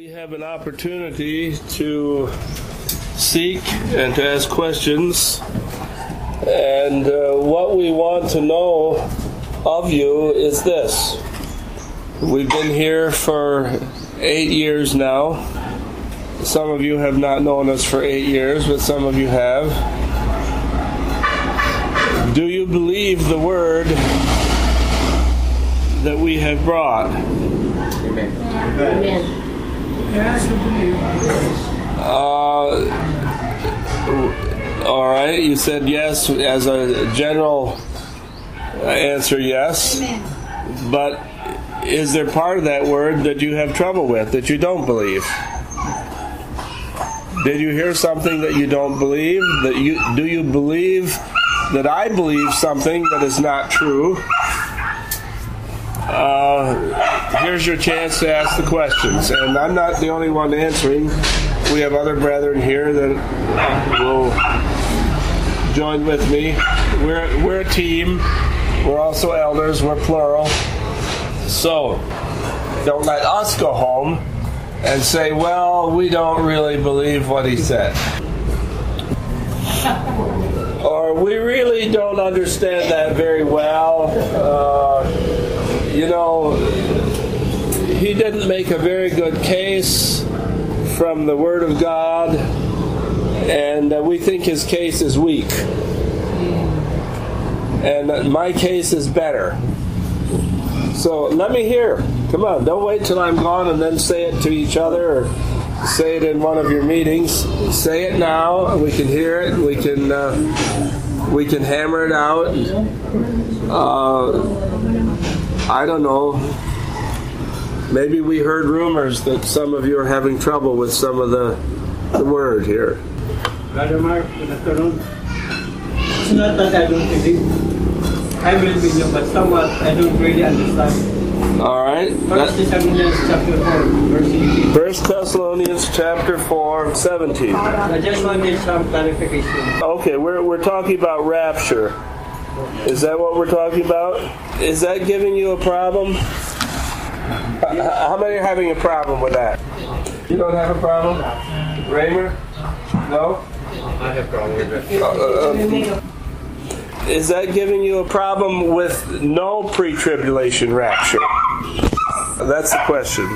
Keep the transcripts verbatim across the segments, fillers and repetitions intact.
We have an opportunity to seek and to ask questions, and uh, what we want to know of you is this. We've been here for eight years now. Some of you have not known us for eight years, but some of you have. Do you believe the word that we have brought? Amen. Amen. Uh, all right, you said yes as a general answer, yes. Amen. But is there part of that word that you have trouble with, that you don't believe? Did you hear something that you don't believe? That you do you believe that I believe something that is not true? Uh, here's your chance to ask the questions. And I'm not the only one answering. We have other brethren here that will join with me. We're, we're a team. We're also elders. We're plural. So, don't let us go home and say, well, we don't really believe what he said. Or we really don't understand that very well. Uh, You know, he didn't make a very good case from the Word of God, and uh, we think his case is weak. And my case is better. So let me hear. Come on, don't wait till I'm gone and then say it to each other or say it in one of your meetings. Say it now, and we can hear it, and we can, uh, we can hammer it out. Uh... I don't know. Maybe we heard rumors that some of you are having trouble with some of the, the word here. Brother Mark, good afternoon. It's not that I don't believe. I believe in you, but somewhat I don't really understand. All right. First Thessalonians chapter four, verse eighteen. First Thessalonians chapter four, seventeen. I just wanted some clarification. Okay, we're we're talking about rapture. Is that what we're talking about? Is that giving you a problem? How many are having a problem with that? You don't have a problem? Raymer? No? I have a problem with it. Uh, uh, is that giving you a problem with no pre-tribulation rapture? That's the question.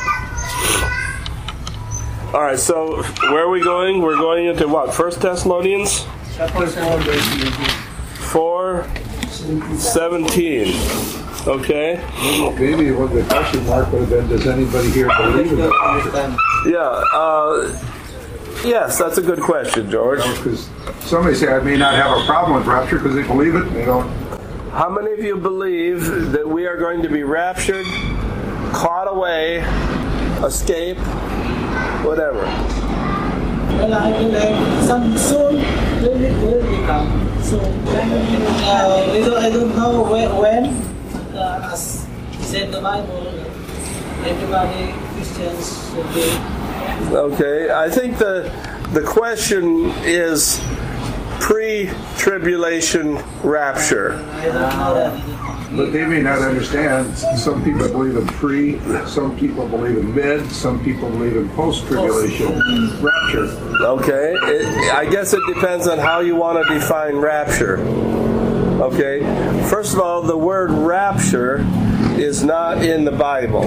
All right, so where are we going? We're going into what? First Thessalonians? Chapter four, verse eighteen. four seventeen. Okay? Maybe what the question mark would have been, does anybody here believe in that? Yeah, uh, yes, that's a good question, George. Because somebody say I may not have a problem with rapture because they believe it and they don't. How many of you believe that we are going to be raptured, caught away, escape, whatever? Well, I mean, like, some soon will it will become. So, uh, I, don't, I don't know when, when uh, as said the Bible, everybody, Christians should be. Okay, I think the the question is pre-tribulation rapture. I don't know that. But they may not understand. Some people believe in pre, some people believe in mid, some people believe in post-tribulation rapture. Okay, it, I guess it depends on how you want to define rapture. Okay, first of all, the word rapture is not in the Bible.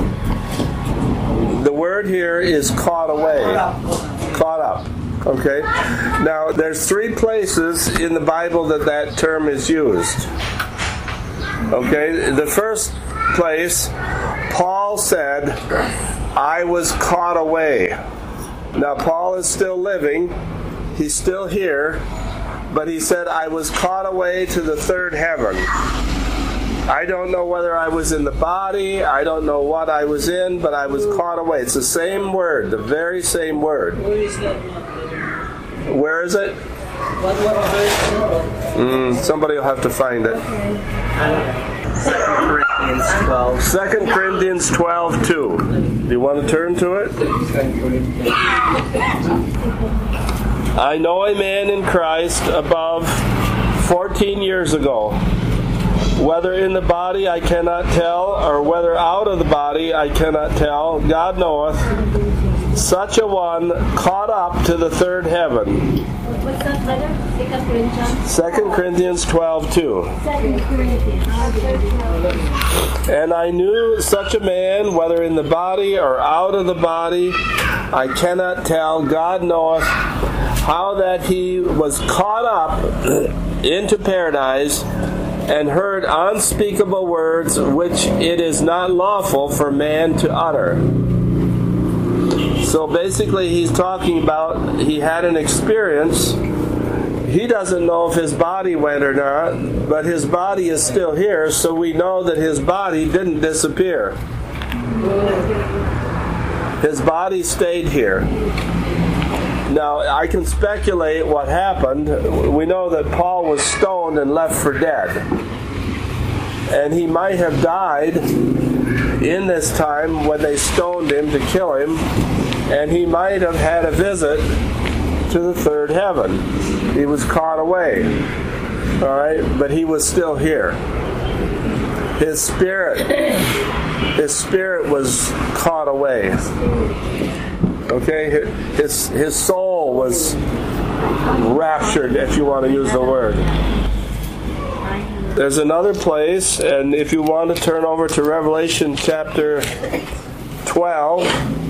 The word here is caught away, caught up. Okay, now there's three places in the Bible that that term is used. Okay, the first place, Paul said, I was caught away. Now, Paul is still living. He's still here. But he said, I was caught away to the third heaven. I don't know whether I was in the body. I don't know what I was in, but I was caught away. It's the same word, the very same word. Where is that? Where is it? What, what verse? Mm, somebody will have to find it. Second Corinthians twelve. Second Corinthians twelve two. Do you want to turn to it? I know a man in Christ above fourteen years ago Whether in the body I cannot tell, or whether out of the body I cannot tell, God knoweth. Such a one caught up to the third heaven. What's that letter? Second Corinthians. Second Corinthians twelve two. Second Corinthians. And I knew such a man, whether in the body or out of the body, I cannot tell. God knoweth, how that he was caught up into paradise, and heard unspeakable words which it is not lawful for man to utter. So basically he's talking about he had an experience. He doesn't know if his body went or not, but his body is still here, so we know that his body didn't disappear. His body stayed here. Now, I can speculate what happened. We know that Paul was stoned and left for dead. And he might have died in this time when they stoned him to kill him. And he might have had a visit to the third heaven. He was caught away. All right? But he was still here. His spirit, his spirit was caught away. Okay? His, his soul was raptured, if you want to use the word. There's another place, and if you want to turn over to Revelation chapter twelve,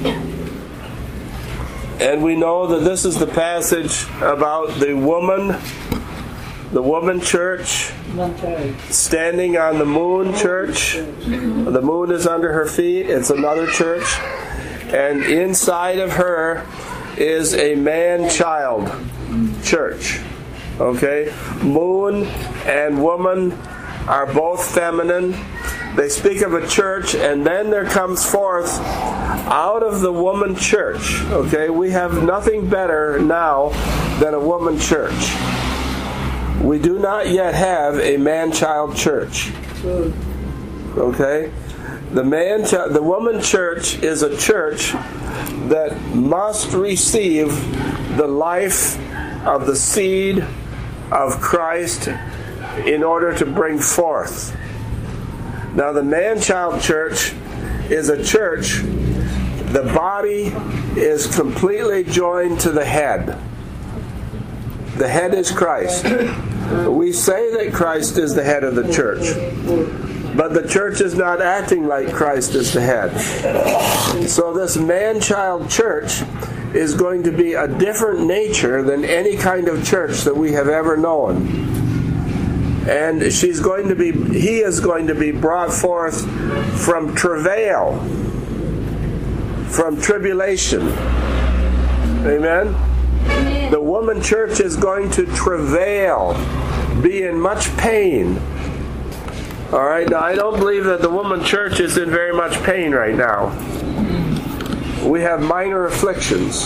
and we know that this is the passage about the woman, the woman church, standing on the moon church. The moon is under her feet. It's another church. And inside of her is a man-child church. Okay? Moon and woman are both feminine. They speak of a church, and then there comes forth out of the woman church. Okay? We have nothing better now than a woman church. We do not yet have a man-child church. Okay? The man, the woman church is a church that must receive the life of the seed of Christ in order to bring forth. Now, the man-child church is a church. The body is completely joined to the head. The head is Christ. We say that Christ is the head of the church, but the church is not acting like Christ is the head. So this man-child church is going to be a different nature than any kind of church that we have ever known. And she's going to be, he is going to be brought forth from travail, from tribulation. Amen? The woman church is going to travail, be in much pain. All right, now I don't believe that the woman church is in very much pain right now. We have minor afflictions.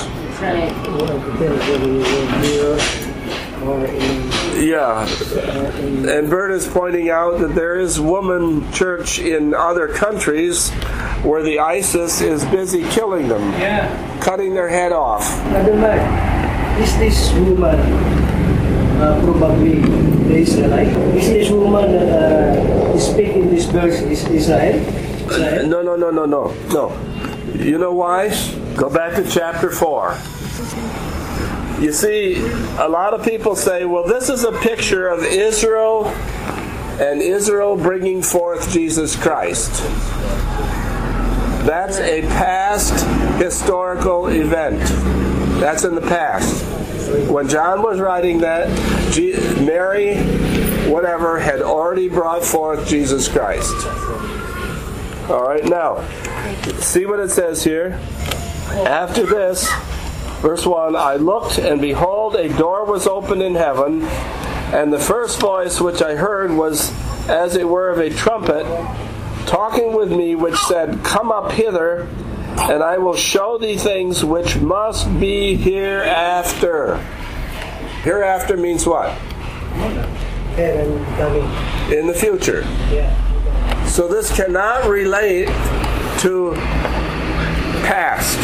Yeah, and Bert is pointing out that there is woman church in other countries where the ISIS is busy killing them, Yeah. cutting their head off. Brother Mark, is this woman uh, probably the Israelite? Is this woman that uh, speaking this verse is Israel? Israel? No, no, no, no, no, no. You know why? Go back to chapter four. You see, a lot of people say, well, this is a picture of Israel and Israel bringing forth Jesus Christ. That's a past historical event. That's in the past. When John was writing that, Mary, whatever, had already brought forth Jesus Christ. All right, now, see what it says here. After this, verse one, I looked, and behold, a door was opened in heaven, and the first voice which I heard was as it were of a trumpet, talking with me, which said, Come up hither, and I will show thee things which must be hereafter. Hereafter means what? In the future. So this cannot relate to past.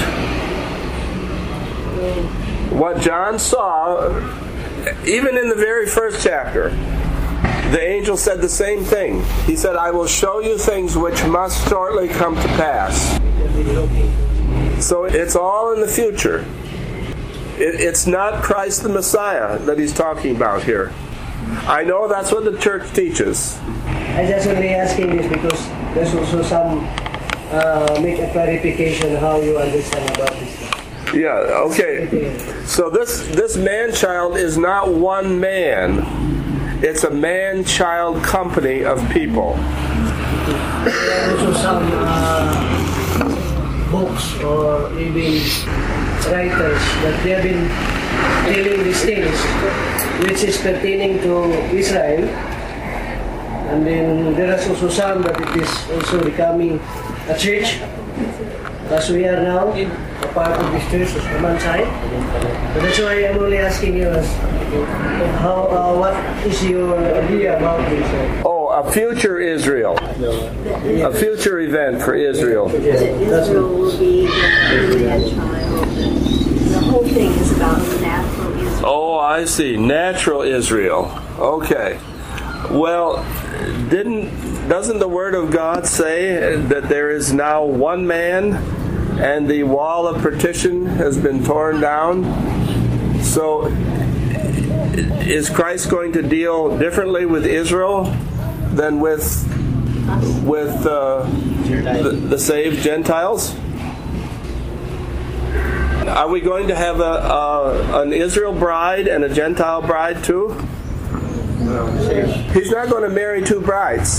What John saw, even in the very first chapter, the angel said the same thing. He said, I will show you things which must shortly come to pass. So it's all in the future. It, it's not Christ the Messiah that he's talking about here. I know that's what the church teaches. I just only asking this because there's also some uh, make a clarification how you understand about this. Yeah, okay. So this this man-child is not one man. It's a man-child company of people. There are also some uh, books or even writers that they have been telling these things which is pertaining to Israel. And then there is also some that it is also becoming a church, as we are now a part of this church of the side. So that's why I'm only asking you as, how, uh, what is your idea about this? Oh, a future Israel. A future event for Israel. Israel will be the man-child. The whole thing is about natural Israel. Oh, I see. Natural Israel. Okay. Well, didn't doesn't the Word of God say that there is now one man and the wall of partition has been torn down? So is Christ going to deal differently with Israel than with with uh, the, the saved Gentiles? Are we going to have a, a an Israel bride and a Gentile bride too? He's not going to marry two brides.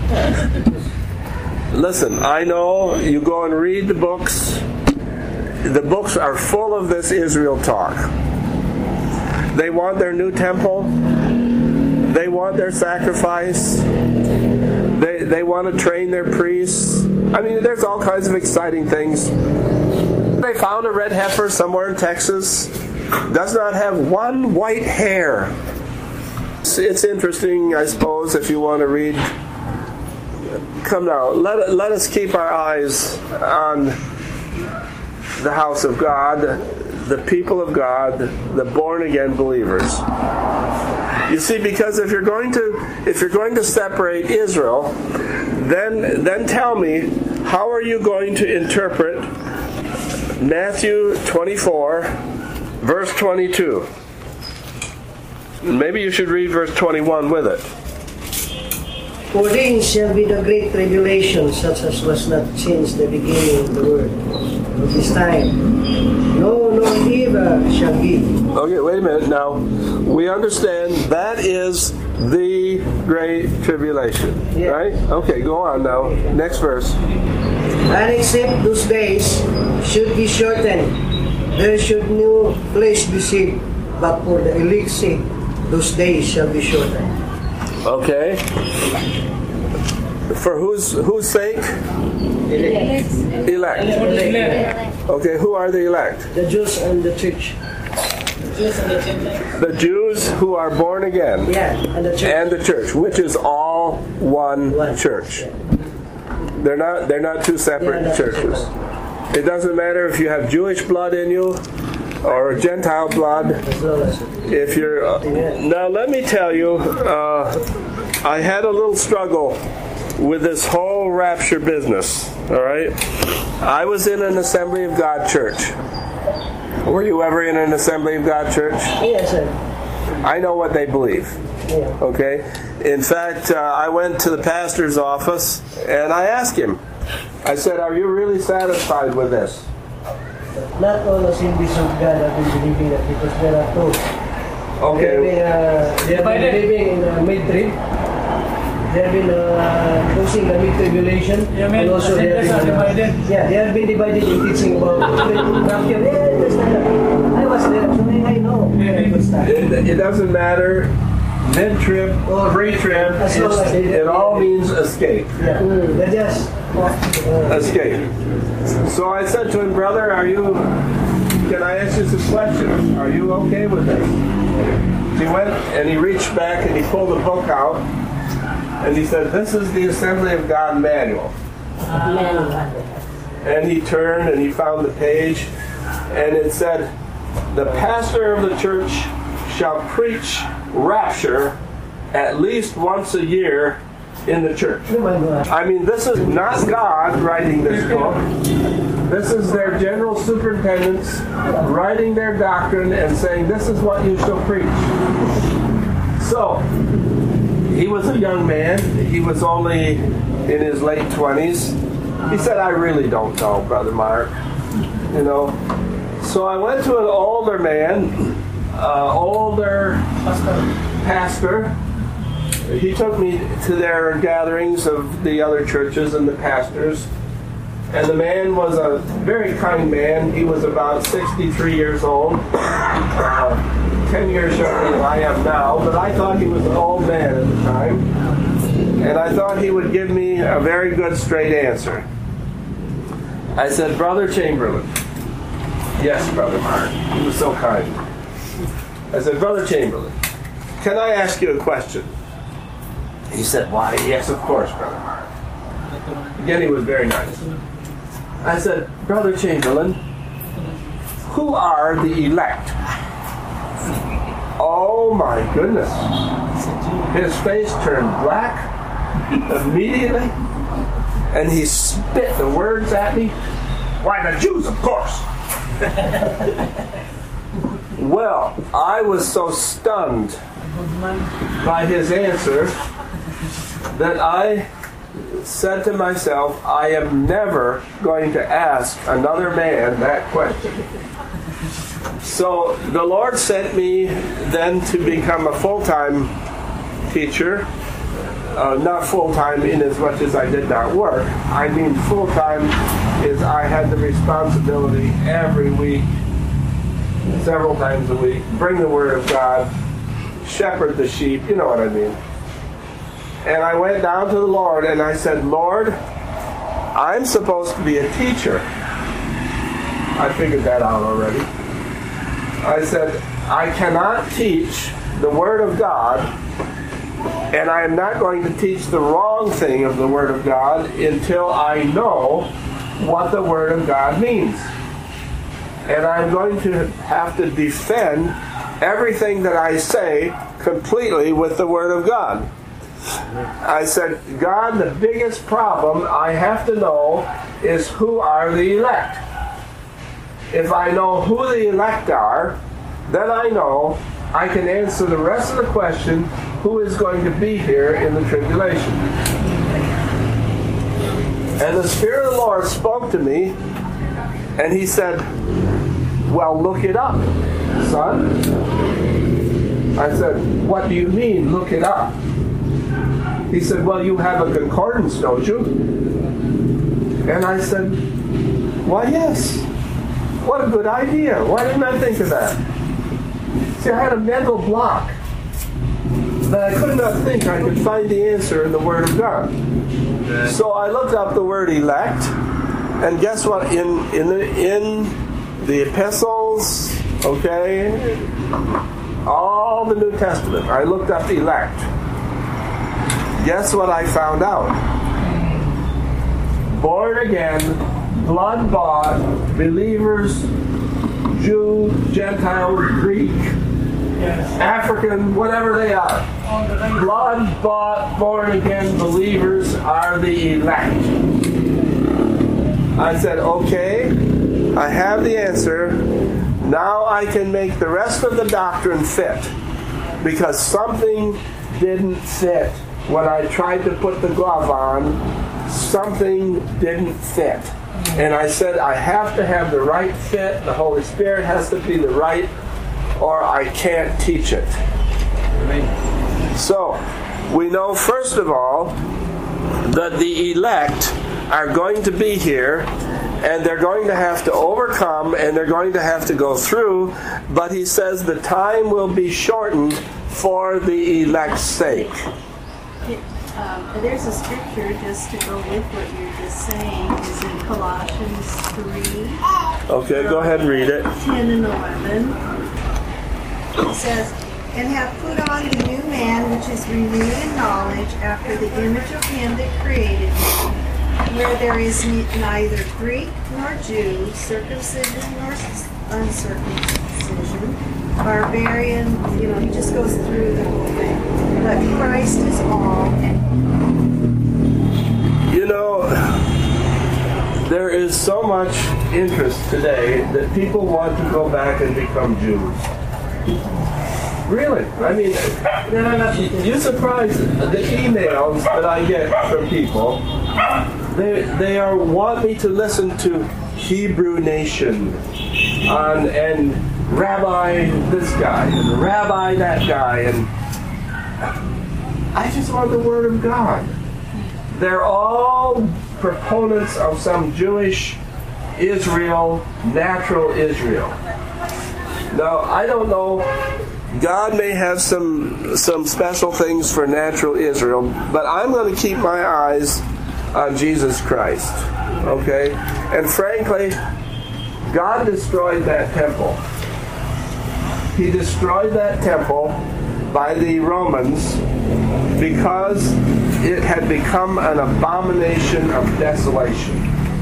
Listen, I know you go and read the books. The books are full of this Israel talk. They want their new temple. They want their sacrifice. They they want to train their priests. I mean, there's all kinds of exciting things. They found a red heifer somewhere in Texas. Does not have one white hair. It's interesting, I suppose, if you want to read. Come now, let, let us keep our eyes on the house of God, the people of God, the born-again believers. You see, because if you're going to if you're going to separate Israel, then then tell me, how are you going to interpret Matthew twenty-four, verse twenty-two? Maybe you should read verse twenty-one with it. For then shall be the great tribulation, such as was not since the beginning of the world. Of this time, no, no ever shall be. Okay, wait a minute. Now, we understand that is the great tribulation, yeah. Right? Okay, go on now. Next verse. And except those days should be shortened, there should no flesh be saved, but for the elect's sake, those days shall be shortened. Okay. For whose whose sake? Elect. Elect. Elect. Okay, who are the elect? The Jews and the church. The Jews who are born again. Yeah, and the church. And the church, which is all one, one. church. They're not they're not two separate not churches. Separate. It doesn't matter if you have Jewish blood in you or Gentile blood. If you're uh, now, let me tell you, uh, I had a little struggle with this whole rapture business. All right, I was in an Assembly of God church. Were you ever in an Assembly of God church? Yes, sir. I know what they believe. Yeah. Okay. In fact, uh, I went to the pastor's office and I asked him. I said, "Are you really satisfied with this?" Not all Assemblies of God have been believing that, because there are two. Okay. They have been, uh, been living in the mid-trib. They have been uh, pushing the mid-tribulation. Yeah, and also they have been divided. Yeah, they have been divided in teaching about rapture. Yeah, I was there, so I know. It, it doesn't matter. Mid-trib or pre-trib, it, it all means escape. Yeah. Mm, just uh, escape. So I said to him, "Brother, are you? Can I ask you some questions? Are you okay with this?" He went and he reached back and he pulled a book out and he said, "This is the Assembly of God manual." And he turned and he found the page and it said, "The pastor of the church shall preach rapture at least once a year in the church. I mean, this is not God writing this book. This is their general superintendents writing their doctrine and saying, this is what you shall preach. So, he was a young man. He was only in his late twenties. He said, I really don't know, Brother Mark. You know. So I went to an older man, uh, older pastor. He took me to their gatherings of the other churches and the pastors. And the man was a very kind man. He was about sixty-three years old, uh, ten years younger than I am now, but I thought he was an old man at the time. And I thought he would give me a very good straight answer. I said, Brother Chamberlain. Yes, Brother Mark. He was so kind. I said, Brother Chamberlain, can I ask you a question? He said, why, yes, of course, Brother Mark. Again, he was very nice. I said, Brother Chamberlain, who are the elect? Oh my goodness. His face turned black immediately, and he spit the words at me. Why, the Jews, of course. Well, I was so stunned by his answer that I said to myself, I am never going to ask another man that question. So the Lord sent me then to become a full-time teacher. Uh, not full-time in as much as I did not work. I mean full-time is I had the responsibility every week, several times a week, bring the Word of God, shepherd the sheep, you know what I mean. And I went down to the Lord and I said, Lord, I'm supposed to be a teacher. I figured that out already. I said, I cannot teach the Word of God, and I am not going to teach the wrong thing of the Word of God until I know what the Word of God means. And I'm going to have to defend everything that I say completely with the Word of God. I said, God, the biggest problem I have to know is who are the elect. If I know who the elect are, then I know I can answer the rest of the question, who is going to be here in the tribulation? And the Spirit of the Lord spoke to me, and he said, well, look it up, son. I said, what do you mean, look it up? He said, well, you have a concordance, don't you? And I said, why, yes. What a good idea. Why didn't I think of that? See, I had a mental block that I could not think I could find the answer in the Word of God. So I looked up the word elect, and guess what? In in the in the epistles, okay, all the New Testament, I looked up elect. Guess what I found out? Born again, blood bought, believers, Jew, Gentile, Greek, African, whatever they are. Blood bought, born again believers are the elect. I said, okay, I have the answer. Now I can make the rest of the doctrine fit. Because something didn't fit. When I tried to put the glove on, something didn't fit. And I said, I have to have the right fit. The Holy Spirit has to be the right, or I can't teach it. So, we know first of all that the elect are going to be here, and they're going to have to overcome, and they're going to have to go through, but he says the time will be shortened for the elect's sake. It, um, there's a scripture just to go with what you're just saying, is in Colossians three. Okay, go ahead and read it. ten and eleven. It says, and have put on the new man, which is renewed in knowledge after the image of him that created him, where there is ne- neither Greek nor Jew, circumcision nor uncircumcision, barbarian, you know, he just goes through the whole thing. But Christ is all. You know, there is so much interest today that people want to go back and become Jews. Really? I mean, you're surprised the emails that I get from people. They they are want me to listen to Hebrew Nation on and Rabbi this guy and Rabbi that guy, and I just want the Word of God. They're all proponents of some Jewish Israel, natural Israel. Now, I don't know. God may have some some special things for natural Israel, but I'm going to keep my eyes on Jesus Christ. Okay? And frankly, God destroyed that temple. He destroyed that temple by the Romans because it had become an abomination of desolation.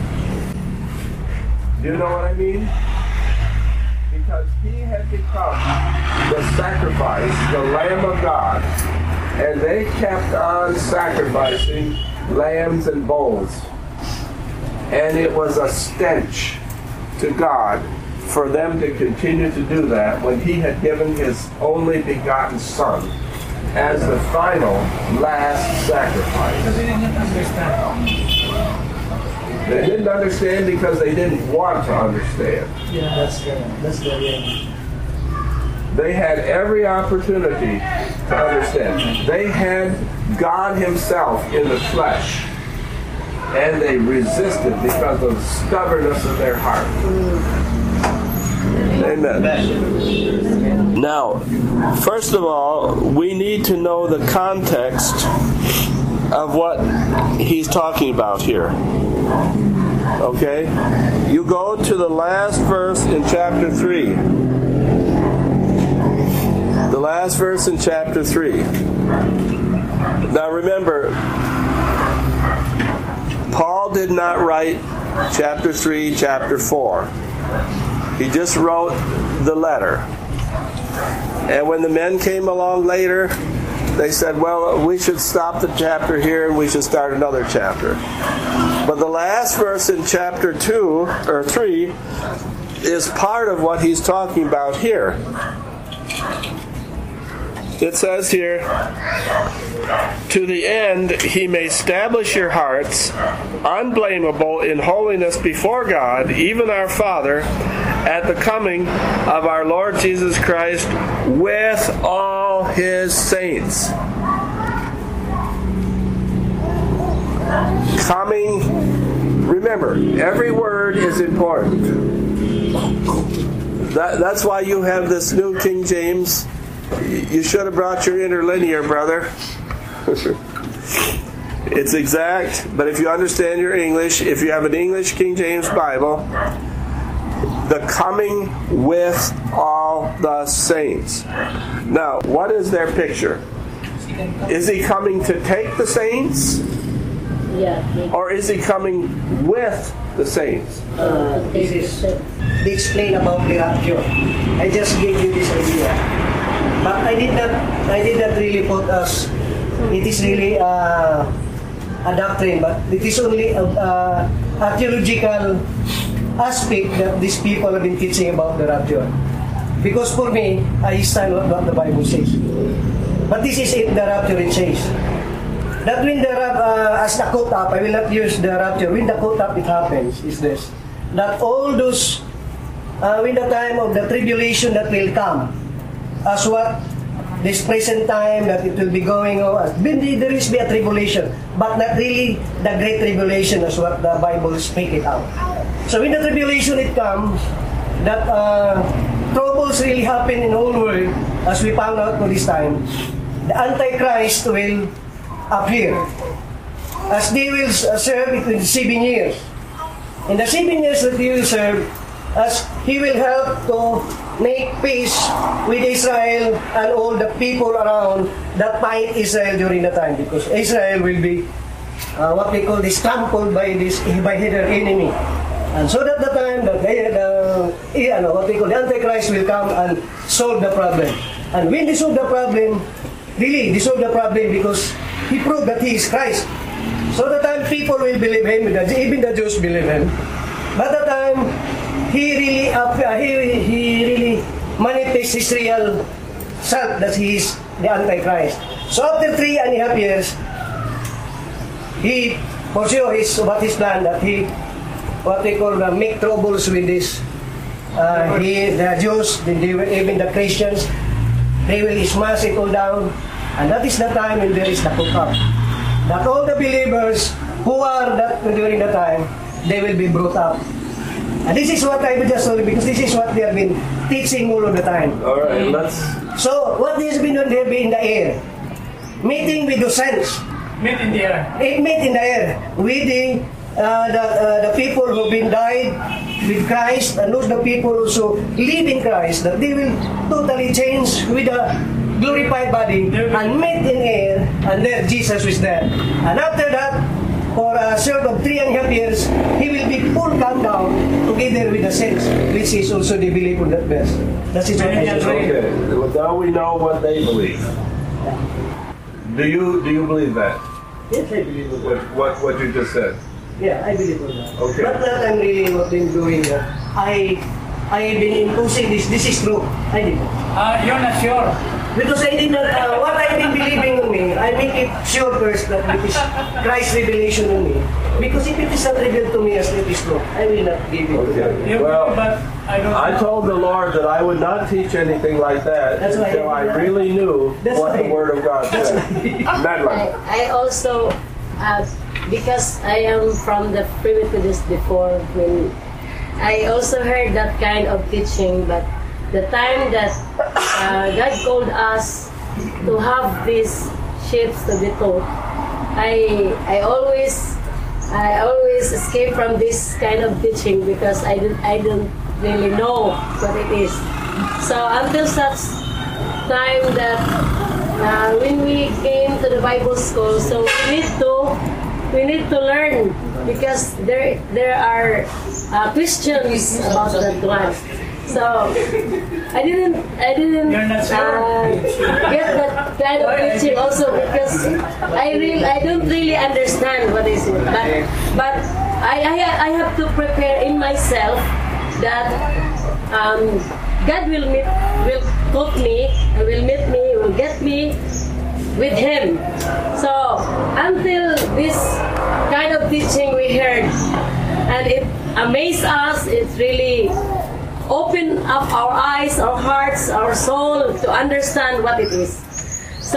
Do you know what I mean? Because he had become the sacrifice, the Lamb of God, and they kept on sacrificing lambs and bulls. And it was a stench to God for them to continue to do that when he had given his only begotten Son as the final, last sacrifice. They didn't understand. They didn't understand because they didn't want to understand. Yeah, that's the, that's the reality. They had every opportunity to understand. They had God himself in the flesh, and they resisted because of the stubbornness of their heart. Amen. Now, first of all, we need to know the context of what he's talking about here. Okay? You go to the last verse in chapter three. The last verse in chapter three. Now remember, Paul did not write chapter three, chapter four. He just wrote the letter. And when the men came along later, they said, well, we should stop the chapter here and we should start another chapter. But the last verse in chapter two, or three, is part of what he's talking about here. It says here, to the end he may establish your hearts unblameable in holiness before God, even our Father, at the coming of our Lord Jesus Christ with all his saints. Coming, remember, every word is important. That, that's why you have this New King James. You should have brought your interlinear, brother. It's exact, but if you understand your English, if you have an English King James Bible, the coming with all the saints. Now, what is their picture? Is he coming to take the saints? Yeah. Or is he coming with the saints? Uh, This is they explain about the rapture. I just gave you this idea, but I did not. I did not really put us. It is really uh, a doctrine, but it is only a, a, a theological aspect that these people have been teaching about the rapture. Because for me, I stand what the Bible says. But this is it. The rapture it says that when the uh, as the caught up, I will not use the rapture. When the caught up, it happens. Is this that all those uh, when the time of the tribulation that will come, as what this present time that it will be going on, there is be a tribulation, but not really the great tribulation as what the Bible speak it out. So when the tribulation it comes, that uh, troubles really happen in the whole world, as we found out for this time, the Antichrist will appear, as they will serve it in seven years. In the seven years that he will serve, as he will help to make peace with Israel and all the people around that fight Israel during the time, because Israel will be uh, what we call this trampled by this by their enemy. And so that the time that they, the, eh, ano, what we call the Antichrist will come and solve the problem. And when they solve the problem, really, they solve the problem because he proved that he is Christ. So the time people will believe him, even the Jews believe him. But the time he really, uh, he, he really manifests his real self, that he is the Antichrist. So after three and a half years, he pursue his what his plan that he what they call uh, make troubles with this. Uh, he, the Jews, the, the, even the Christians, they will smash it all down, and that is the time when there is the cook-up. That all the believers who are that during the time, they will be brought up. And this is what I will just told you, because this is what they have been teaching all of the time. All right, let's. So what has been done? They have been in the air, meeting with the saints. Meet in the air. It meet in the air with the uh, the, uh, the people who've been died with Christ, and those the people also live in Christ, that they will totally change with a glorified body and meet in air, and there Jesus is there. And after that, for a short of three and a half years, he will be full come down together with the saints, which is also the belief of that verse. That is what I just read. Okay, well, now we know what they believe. Do you do you believe that? Yes, I believe in What, that. what what you just said? Yeah, I believe in that. Okay. But that I'm really not been doing that. I I have been imposing this. This is true. I did. Uh, you're not sure. Because I did not, uh, what I've been believing on me, I make it sure first that it is Christ's revelation on me. Because if it is not revealed to me as it is true, I will not give it to Okay. them. You, Well, but I don't I know. told the Lord that I would not teach anything like that That's why until I I did that. really knew That's what the why- Word of God That's said. why- Madeline. I, I also, uh, because I am from the Primitivist before, when I also heard that kind of teaching, but the time that uh, God called us to have these ships to be taught, I I always I always escape from this kind of teaching because I don't I don't really know what it is. So until such time that uh, when we came to the Bible school, so we need to we need to learn because there there are uh, questions about that one. So I didn't I didn't You're not sure? uh, get that kind of teaching also because I really I don't really understand what is it. But but I I, I have to prepare in myself that um, God will meet will cook me, will meet me, will get me with Him. So until this kind of teaching we heard, and it amazed us. It's really open up our eyes, our hearts, our soul to understand what it is. So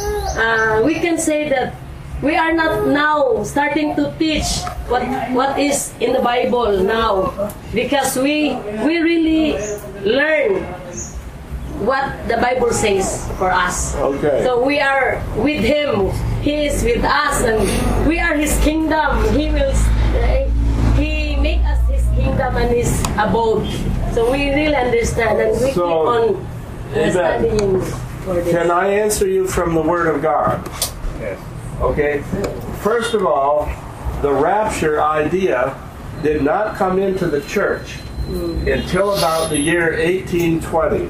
uh, we can say that we are not now starting to teach what what is in the Bible now, because we we really learn what the Bible says for us. Okay. So we are with Him. He is with us, and we are His kingdom. He will. Uh, he make us His kingdom and His abode. So we really understand, and we So, keep on uh, amen. studying for this. Can I answer you from the Word of God? Yes. Okay. First of all, the rapture idea did not come into the church until about the year eighteen twenty.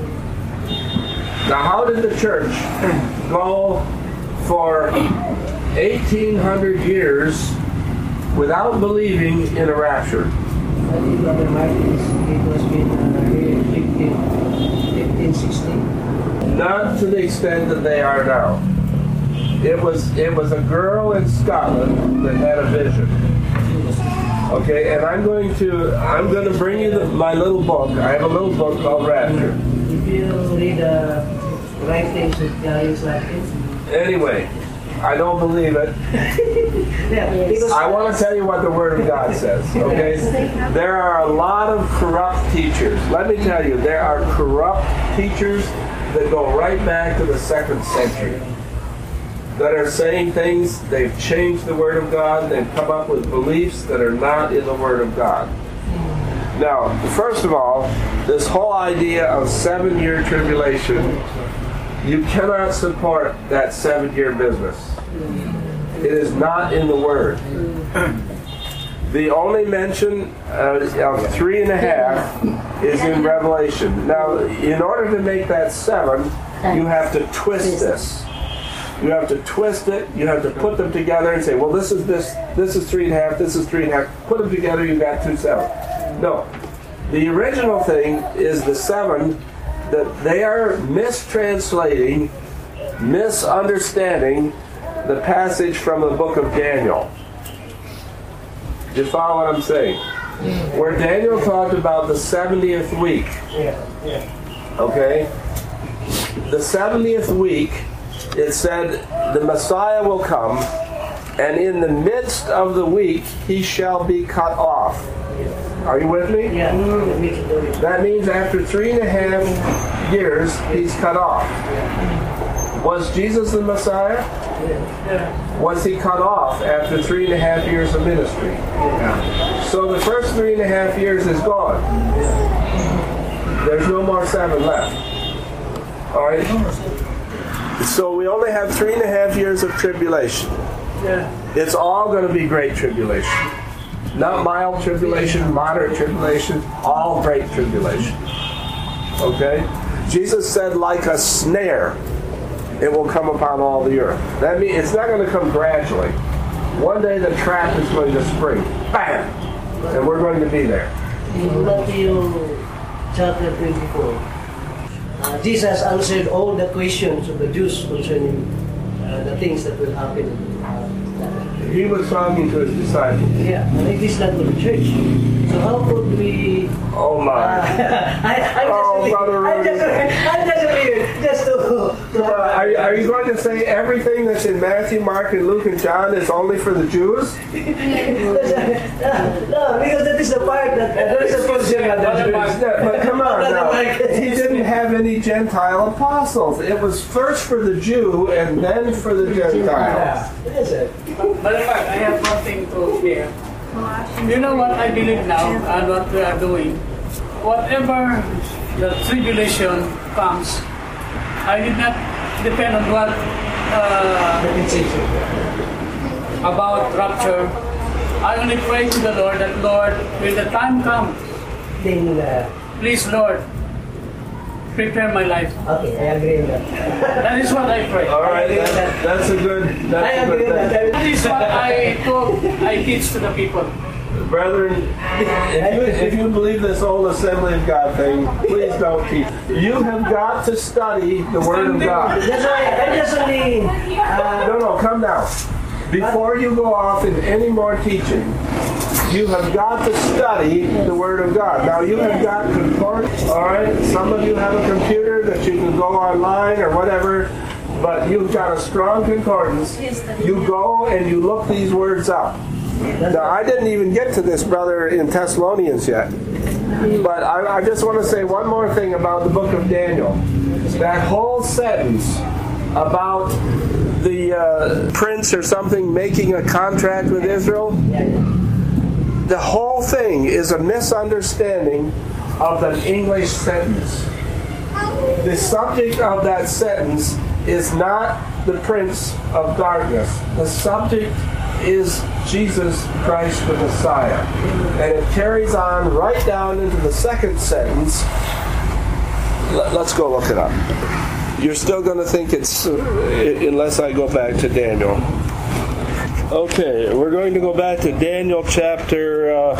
Now, how did the church go for eighteen hundred years without believing in a rapture? I think Brother Martin, it was been uh, fifteen, fifteen, sixteen. Not to the extent that they are now. It was it was a girl in Scotland that had a vision. Okay, and I'm going to I'm going to bring you the, my little book. I have a little book called Rapture. If you read the uh, writings of Darius Larkin, Anyway, I don't believe it. yeah, because I want to tell you what the Word of God says, okay? There are a lot of corrupt teachers. Let me tell you, there are corrupt teachers that go right back to the second century that are saying things, they've changed the Word of God, they've come up with beliefs that are not in the Word of God. Now, first of all, this whole idea of seven-year tribulation, you cannot support that seven-year business. It is not in the Word. The only mention uh, of three and a half is in Revelation. Now, in order to make that seven, you have to twist this. You have to twist it. You have to put them together and say, well, this is this, this is three and a half, this is three and a half. Put them together, you've got two seven. No. The original thing is the seven that they are mistranslating, misunderstanding the passage from the book of Daniel. Do you follow what I'm saying? Where Daniel talked about the seventieth week. Okay? The seventieth week, it said, the Messiah will come, and in the midst of the week, he shall be cut off. Are you with me? Yeah. That means after three and a half years, he's cut off. Was Jesus the Messiah? Was he cut off after three and a half years of ministry? Yeah. So the first three and a half years is gone. There's no more seven left. All right? So we only have three and a half years of tribulation. It's all going to be great tribulation. Not mild tribulation, moderate tribulation, all great tribulation. Okay? Jesus said, like a snare, it will come upon all the earth. That means it's not going to come gradually. One day the trap is going to spring. Bam! And we're going to be there. In Matthew chapter twenty-four, uh, Jesus answered all the questions of the Jews concerning uh, the things that will happen. Uh, He was talking to his disciples. yeah, and it is not to the church. So how could we... Oh my. Uh, I, I'm Oh, just Brother I'm just, I'm just here, just to... to Uh, are, are you going to say everything that's in Matthew, Mark, and Luke, and John is only for the Jews? no, because that is the part that... that is the portion of the Jews. Yeah, but come on now. He didn't have any Gentile apostles. It was first for the Jew and then for the Gentiles. Yes, sir. Brother Mark, I have one thing to share. You know what I believe now and what we are doing? Whatever the tribulation comes, I did not depend on what uh, about rapture. I only pray to the Lord that, Lord, when the time comes, Then, uh, please, Lord, prepare my life. okay, I agree with that. That is what I pray. All right, that, that's a good. I That's a agree good with that. thing. That is what I talk, I teach to the people. Brethren, if you, if you believe this old Assembly of God thing, please don't teach. You have got to study the Word of God. That's why I just only... Uh, No, no, come now. Before you go off in any more teaching, you have got to study the Word of God. Now, you have got concordance, all right? Some of you have a computer that you can go online or whatever, but you've got a strong concordance. You go and you look these words up. Now, I didn't even get to this, brother, in Thessalonians yet. But I, I just want to say one more thing about the book of Daniel. That whole sentence about the uh, prince or something making a contract with Israel, the whole thing is a misunderstanding of the English sentence. The subject of that sentence is not the prince of darkness. The subject is Jesus Christ the Messiah. And it carries on right down into the second sentence. Let's go look it up. You're still going to think it's, uh, unless I go back to Daniel. Okay, we're going to go back to Daniel chapter uh,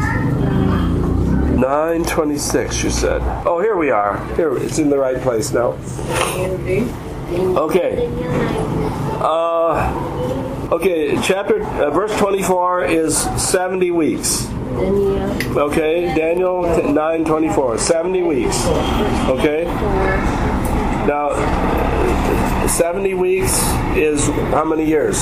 nine twenty-six, you said. Oh, here we are. Here, it's in the right place now. Okay. Uh, okay, chapter, uh, verse twenty-four is seventy weeks. Okay, Daniel nine twenty-four, seventy weeks. Okay? Now, seventy weeks is how many years?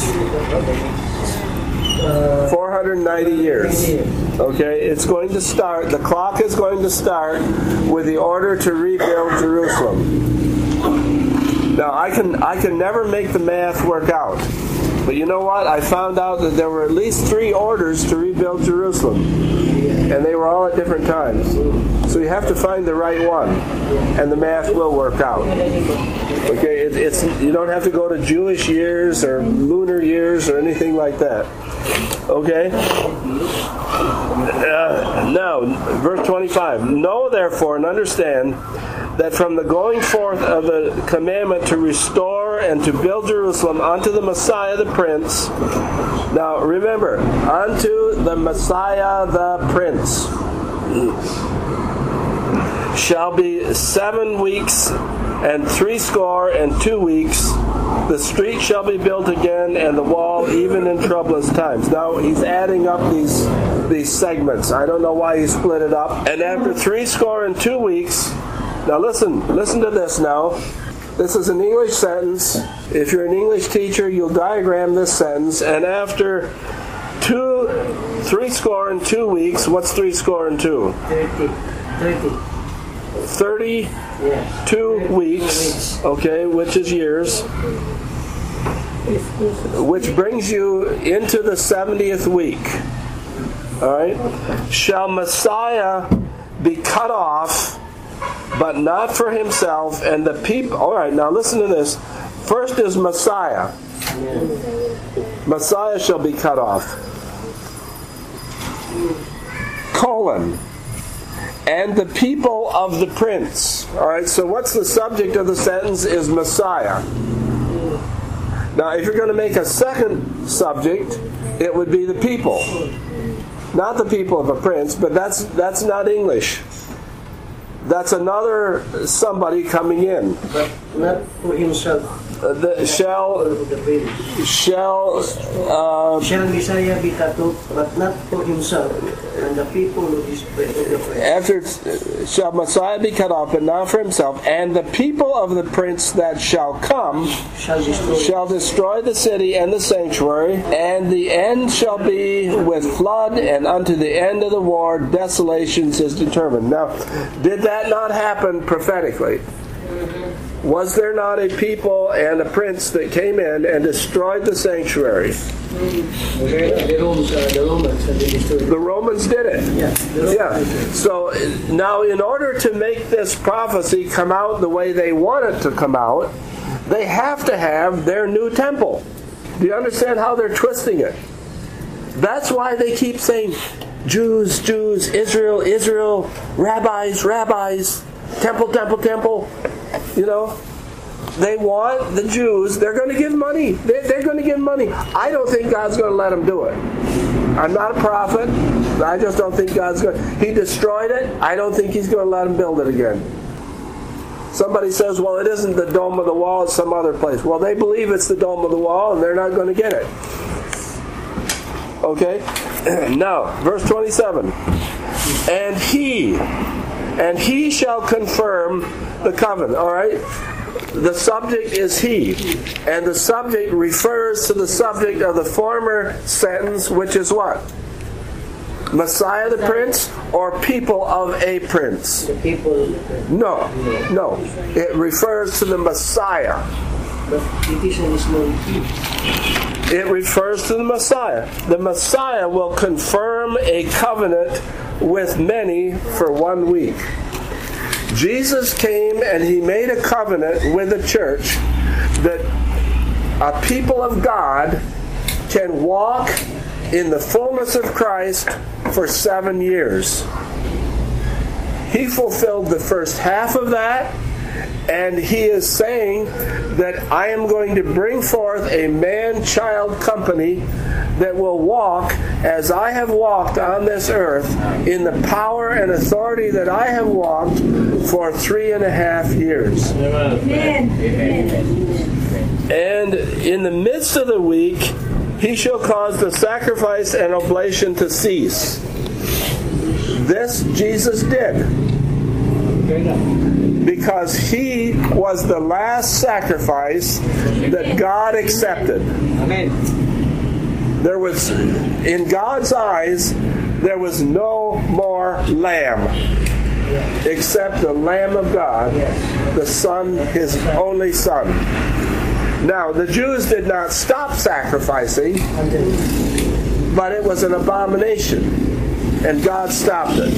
four hundred ninety years. Okay, it's going to start, the clock is going to start with the order to rebuild Jerusalem. Now, I can I can never make the math work out. But you know what? I found out that there were at least three orders to rebuild Jerusalem. And they were all at different times. So you have to find the right one. And the math will work out. Okay, it, it's you don't have to go to Jewish years or lunar years or anything like that. Okay? Uh, now, verse twenty-five. Know therefore and understand that from the going forth of the commandment to restore and to build Jerusalem unto the Messiah the Prince. Now remember, unto the Messiah the Prince shall be seven weeks and threescore and two weeks. The street shall be built again, and the wall even in troublous times. Now he's adding up these these segments. I don't know why he split it up. And after threescore and two weeks, now listen, listen to this now. This is an English sentence. If you're an English teacher, you'll diagram this sentence. And after two, threescore and two weeks, what's threescore and two? Thirty. Thirty. Thirty-two Yeah. weeks, okay, which is years, which brings you into the seventieth week. All right, shall Messiah be cut off, but not for himself, and the people. All right, now listen to this. First is Messiah. Messiah shall be cut off. Colon. And the people of the prince. All right, so what's the subject of the sentence is Messiah. Now, if you're going to make a second subject, it would be the people. Not the people of a prince, but that's that's not English. That's another somebody coming in. But not for himself. Uh, the, shall shall uh, Shall Messiah be cut off, but not for himself, and the people of his of the prince. after shall Messiah be cut off, but not for himself, and the people of the prince that shall come Shall destroy. shall destroy the city and the sanctuary, and the end shall be with flood, and unto the end of the war desolations is determined. Now, did that not happen prophetically? Was there not a people and a prince that came in and destroyed the sanctuary? The Romans, uh, the Romans, and they destroyed. The Romans did it. Yeah. the Yeah. Romans. So now, in order to make this prophecy come out the way they want it to come out, they have to have their new temple. Do you understand how they're twisting it? That's why they keep saying, Jews, Jews, Israel, Israel, rabbis, rabbis, temple, temple, temple. You know, they want the Jews, they're going to give money. They're, they're going to give money. I don't think God's going to let them do it. I'm not a prophet. I just don't think God's going to. He destroyed it. I don't think he's going to let them build it again. Somebody says, well, it isn't the dome of the wall, it's some other place. Well, they believe it's the dome of the wall, and they're not going to get it. Okay? Now, verse twenty-seven. And he, and he shall confirm the covenant. All right? The subject is he. And the subject refers to the subject of the former sentence, which is what? Messiah the Prince or people of a prince? The people. No, no. It refers to the Messiah. But it is in his name. It refers to the Messiah. The Messiah will confirm a covenant with many for one week. Jesus came and he made a covenant with the church that a people of God can walk in the fullness of Christ for seven years. He fulfilled the first half of that, and he is saying that I am going to bring forth a man-child company that will walk as I have walked on this earth in the power and authority that I have walked for three and a half years. Amen. And in the midst of the week, he shall cause the sacrifice and oblation to cease. This Jesus did. Because he was the last sacrifice that God accepted. Amen. There was, in God's eyes, there was no more lamb except the Lamb of God, the Son, his only Son. Now, the Jews did not stop sacrificing, but it was an abomination, and God stopped it.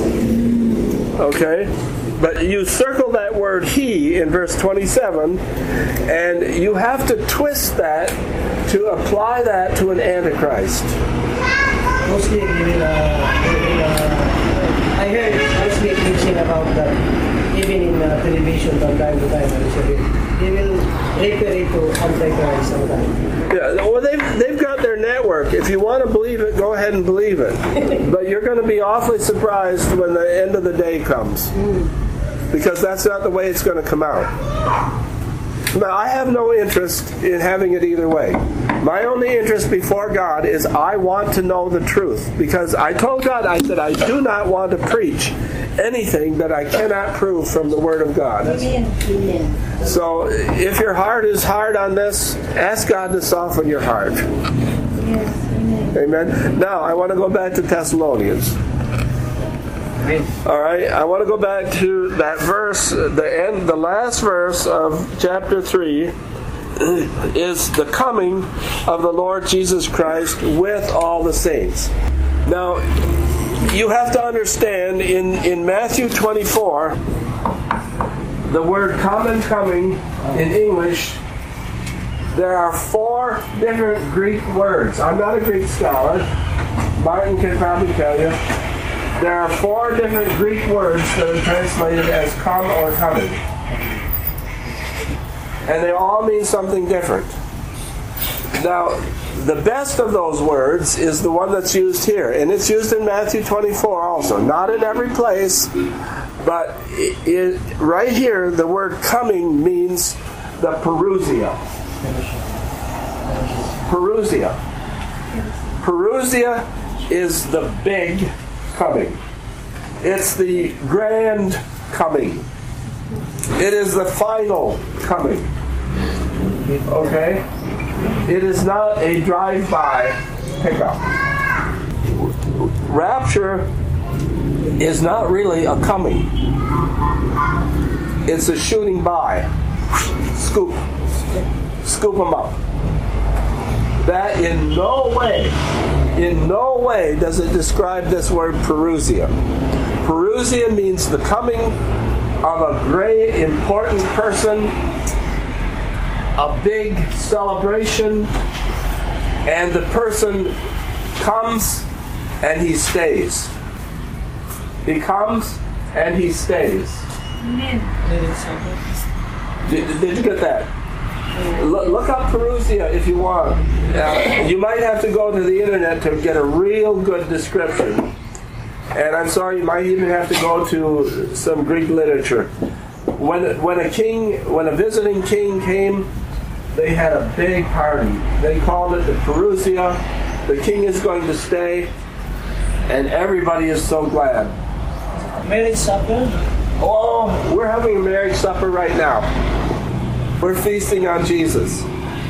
Okay? But you circle that word he in verse twenty-seven, and you have to twist that to apply that to an antichrist. Mostly, even, uh, even, uh, I heard mostly preaching about that, even in uh, television from time to time. They will refer it to Antichrist sometimes. Yeah, well, they've, they've got their network. If you want to believe it, go ahead and believe it. But you're going to be awfully surprised when the end of the day comes. Because that's not the way it's going to come out. Now, I have no interest in having it either way. My only interest before God is I want to know the truth. Because I told God, I said, I do not want to preach anything that I cannot prove from the Word of God. Amen. Amen. So, if your heart is hard on this, ask God to soften your heart. Yes. Amen. Amen. Now, I want to go back to Thessalonians. All right, I want to go back to that verse, the end, the last verse of chapter three is the coming of the Lord Jesus Christ with all the saints. Now, you have to understand, in, in Matthew twenty-four, the word come and coming in English, there are four different Greek words. I'm not a Greek scholar. Martin can probably tell you. There are four different Greek words that are translated as come or coming. And they all mean something different. Now, the best of those words is the one that's used here. And it's used in Matthew twenty-four also. Not in every place, but it, it, right here, the word coming means the parousia. Parousia. Parousia is the big coming. It's the grand coming. It is the final coming. Okay? It is not a drive-by pickup. Rapture is not really a coming. It's a shooting by. Scoop. Scoop them up. That in no way In no way does it describe this word parousia. Parousia means the coming of a great, important person, a big celebration, and the person comes and he stays. He comes and he stays. Amen. Did, did you get that? Look, look up parousia if you want. Uh, you might have to go to the internet to get a real good description. And I'm sorry, you might even have to go to some Greek literature. When when a king, when a visiting king came, they had a big party. They called it the parousia. The king is going to stay, and everybody is so glad. Marriage supper? Oh, we're having a marriage supper right now. We're feasting on Jesus.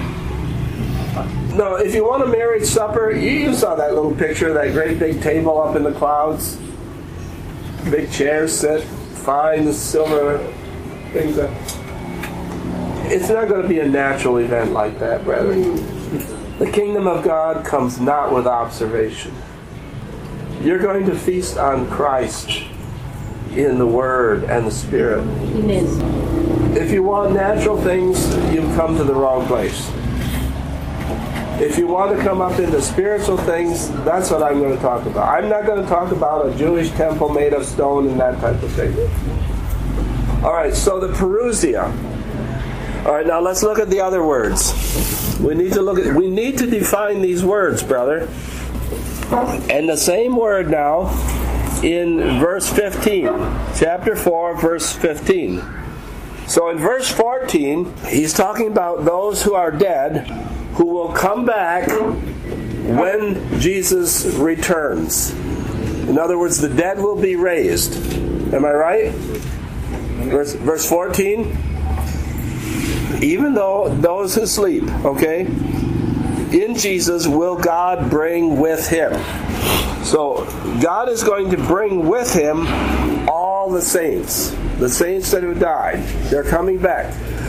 No, if you want a marriage supper, you saw that little picture, that great big table up in the clouds. Big chairs set, fine silver things. That, it's not going to be a natural event like that, brethren. The kingdom of God comes not with observation. You're going to feast on Christ in the Word and the Spirit. Amen. If you want natural things, you've come to the wrong place. If you want to come up into spiritual things, that's what I'm going to talk about. I'm not going to talk about a Jewish temple made of stone and that type of thing. All right, so the parousia. All right, now let's look at the other words. We need to look at. We need to define these words, brother. And the same word now in verse fifteen, chapter four, verse fifteen. So in verse fourteen, he's talking about those who are dead, who will come back when Jesus returns. In other words, the dead will be raised. Am I right? Verse, verse fourteen. Even though those who sleep, okay, in Jesus will God bring with him. So God is going to bring with him all the saints. The saints that have died. They're coming back.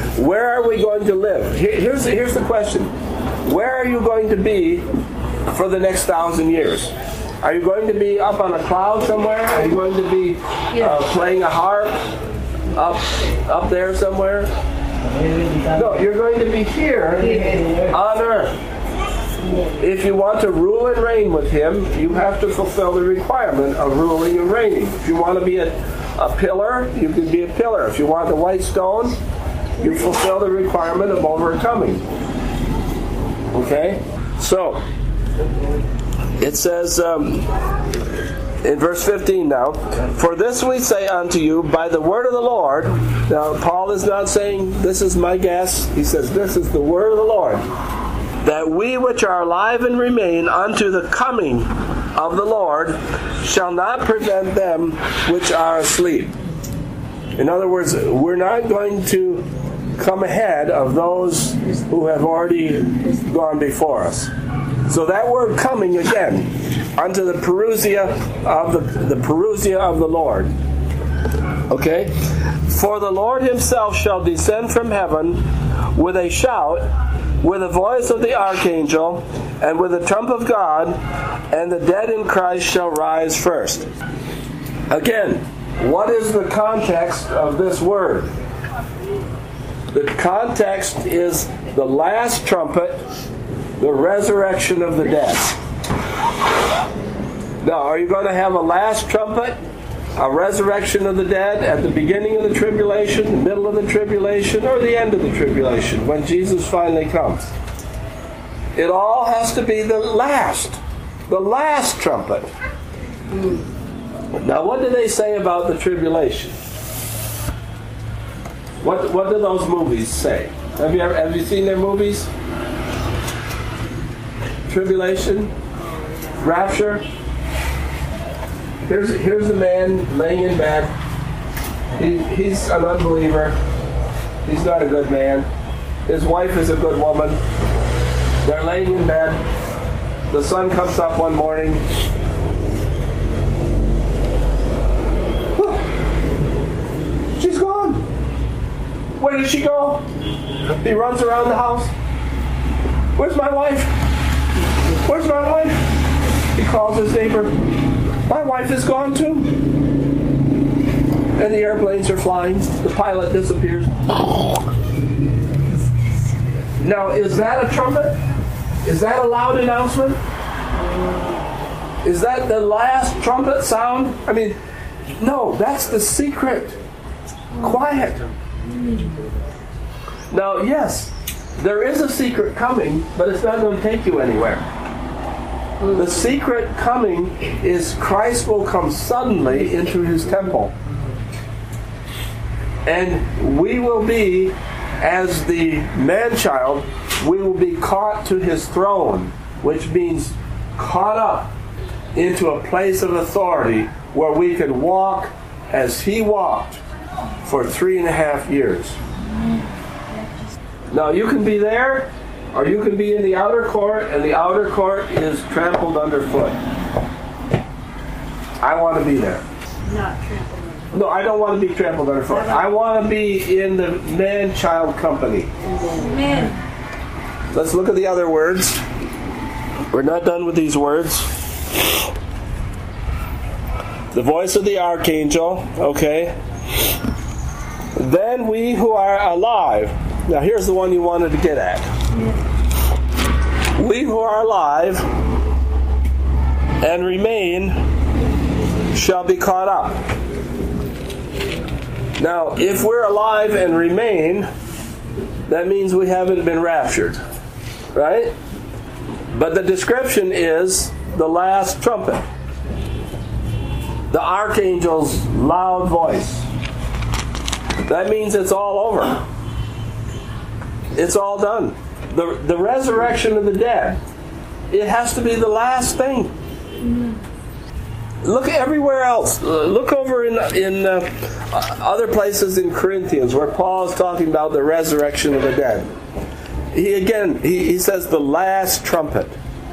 Where are we going to live? Here, here's, here's the question. Where are you going to be for the next thousand years? Are you going to be up on a cloud somewhere? Are you going to be uh, playing a harp up, up there somewhere? No, you're going to be here on earth. If you want to rule and reign with Him, you have to fulfill the requirement of ruling and reigning. If you want to be a, a pillar, you can be a pillar. If you want the white stone, you fulfill the requirement of overcoming. Okay? So, it says um, in verse fifteen now, for this we say unto you by the word of the Lord. Now, Paul is not saying this is my guess. He says this is the word of the Lord. That we which are alive and remain unto the coming of the Lord shall not prevent them which are asleep. In other words, we're not going to come ahead of those who have already gone before us. So that word coming again, unto the Parousia of the, the Parousia of the Lord. Okay? For the Lord Himself shall descend from heaven with a shout, with the voice of the archangel, and with the trump of God, and the dead in Christ shall rise first. Again, what is the context of this word? The context is the last trumpet, the resurrection of the dead. Now, are you going to have a last trumpet, a resurrection of the dead at the beginning of the tribulation, the middle of the tribulation, or the end of the tribulation, when Jesus finally comes? It all has to be the last, the last trumpet. Now, what do they say about the tribulation? What what do those movies say? Have you ever, have you seen their movies? Tribulation, rapture. Here's here's a man laying in bed. He, he's an unbeliever. He's not a good man. His wife is a good woman. They're laying in bed. The sun comes up one morning. She's gone. Where did she go? He runs around the house. Where's my wife? Where's my wife? He calls his neighbor. My wife is gone too. And the airplanes are flying. The pilot disappears. Now, is that a trumpet? Is that a loud announcement? Is that the last trumpet sound? I mean, no, that's the secret. Quiet. Now, yes, there is a secret coming, but it's not going to take you anywhere. The secret coming is Christ will come suddenly into His temple. And we will be, as the man-child, we will be caught to His throne, which means caught up into a place of authority where we can walk as He walked for three and a half years. Now, you can be there, or you can be in the outer court, and the outer court is trampled underfoot. I want to be there. Not trampled underfoot. No, I don't want to be trampled underfoot. I want to be in the man-child company. Amen. Let's look at the other words. We're not done with these words. The voice of the archangel, okay. Then we who are alive. Now here's the one you wanted to get at. We who are alive and remain shall be caught up. Now, if we're alive and remain, that means we haven't been raptured, right? But the description is the last trumpet. The archangel's loud voice. That means it's all over. It's all done. The, the resurrection of the dead, it has to be the last thing. Look everywhere else. Look over in, in uh, other places in Corinthians where Paul is talking about the resurrection of the dead. He again, he, he says the last trumpet.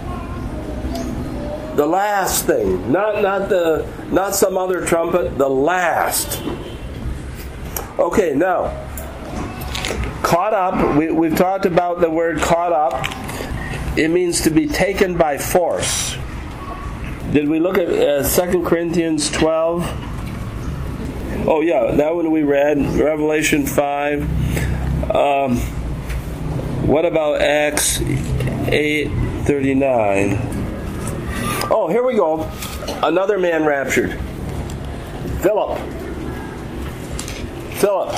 The last thing. Not, not, the, not some other trumpet. The last. Okay, now, Caught up, we, we've talked about the word caught up. It means to be taken by force. Did we look at uh, Second Corinthians twelve? Oh yeah, that one we read. Revelation five. Um, what about Acts eight thirty-nine? Oh, here we go. Another man raptured. Philip. Philip.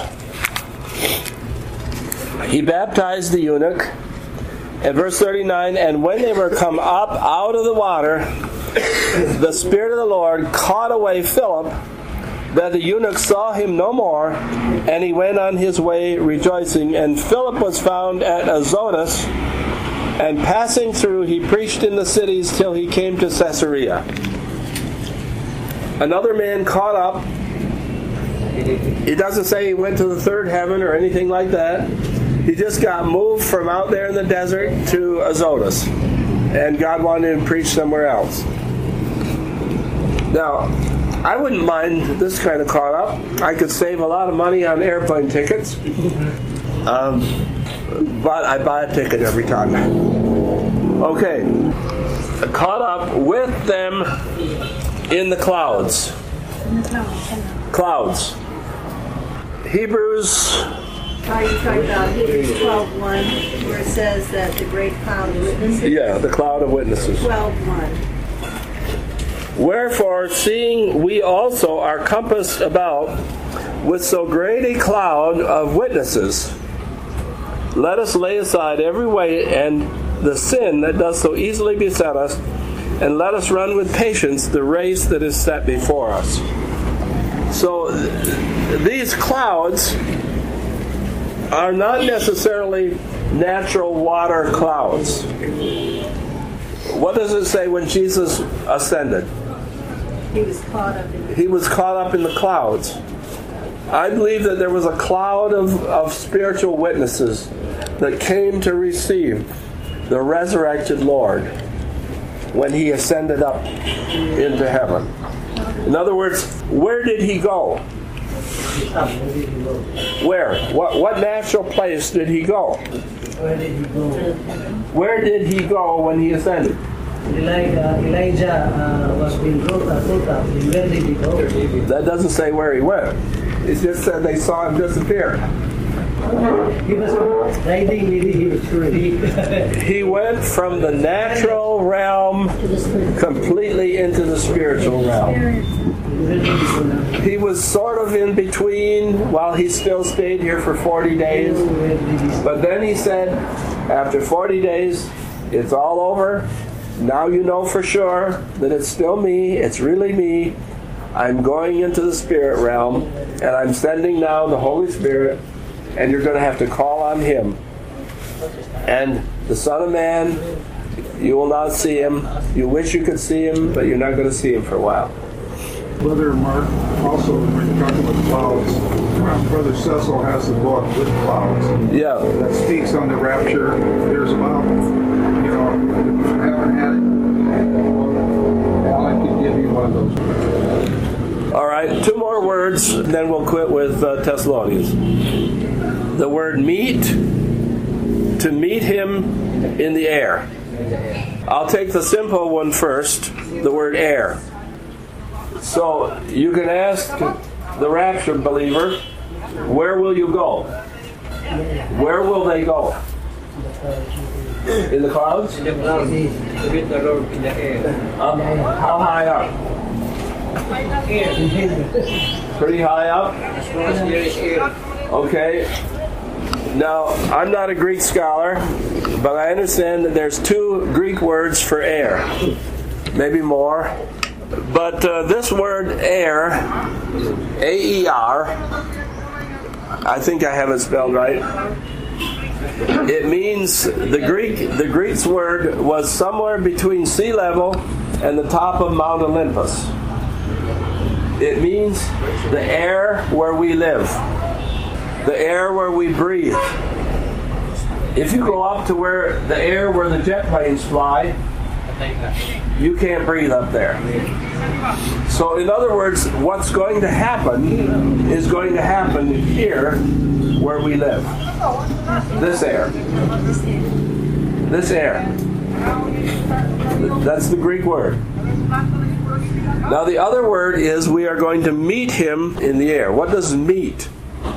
He baptized the eunuch. And verse thirty-nine, and when they were come up out of the water, the Spirit of the Lord caught away Philip, that the eunuch saw him no more, and he went on his way rejoicing. And Philip was found at Azotus, and passing through, he preached in the cities till he came to Caesarea. Another man caught up. It doesn't say he went to the third heaven or anything like that. He just got moved from out there in the desert to Azotus, and God wanted him to preach somewhere else. Now, I wouldn't mind this kind of caught up. I could save a lot of money on airplane tickets, um, but I buy a ticket every time. Okay, caught up with them in the clouds. Clouds. Hebrews. Are you talking about Hebrews twelve one, where it says that the great cloud of witnesses? Yeah, the cloud of witnesses. twelve one. Wherefore, seeing we also are compassed about with so great a cloud of witnesses, let us lay aside every weight and the sin that does so easily beset us, and let us run with patience the race that is set before us. So, th- these clouds are not necessarily natural water clouds. What does it say when Jesus ascended? He was caught up in the He was caught up in the clouds. I believe that there was a cloud of, of spiritual witnesses that came to receive the resurrected Lord when he ascended up into heaven. In other words, where did he go? Where? What, what natural place did he go? Where did he go? Where did he go when he ascended? Elijah, Elijah uh, was being brought up, brought up. Where did he go? That doesn't say where he went. It just said they saw him disappear. He was riding with him. He went from the natural realm completely into the spiritual realm. He was sort of in between while he still stayed here for forty days. But then he said, after forty days, it's all over. Now you know for sure that it's still me. It's really me. I'm going into the spirit realm, and I'm sending now the Holy Spirit, and you're going to have to call on him. And the Son of Man, you will not see him. You wish you could see him, but you're not going to see him for a while. Brother Mark, also when you're talking about clouds, Brother Cecil has a book with clouds. Yeah. That speaks on the rapture. There's about, you know, if you haven't had it, Alan can give you one of those. All right, two more words, then we'll quit with uh, Thessalonians. The word meet, to meet him in the air. I'll take the simple one first, the word air. So you can ask the raptured believer, where will you go? Where will they go? In the clouds? In the clouds, with the Lord in the air. Um, how high up? Pretty high up? As long as there is air. Okay. Now, I'm not a Greek scholar, but I understand that there's two Greek words for air. Maybe more. But uh, this word air, A E R, I think I have it spelled right. It means, the Greek, the Greek's word was somewhere between sea level and the top of Mount Olympus. It means the air where we live, the air where we breathe. If you go up to where the air where the jet planes fly, you can't breathe up there. So in other words, what's going to happen is going to happen here where we live. This air. This air. That's the Greek word. Now the other word is we are going to meet him in the air. What does meet?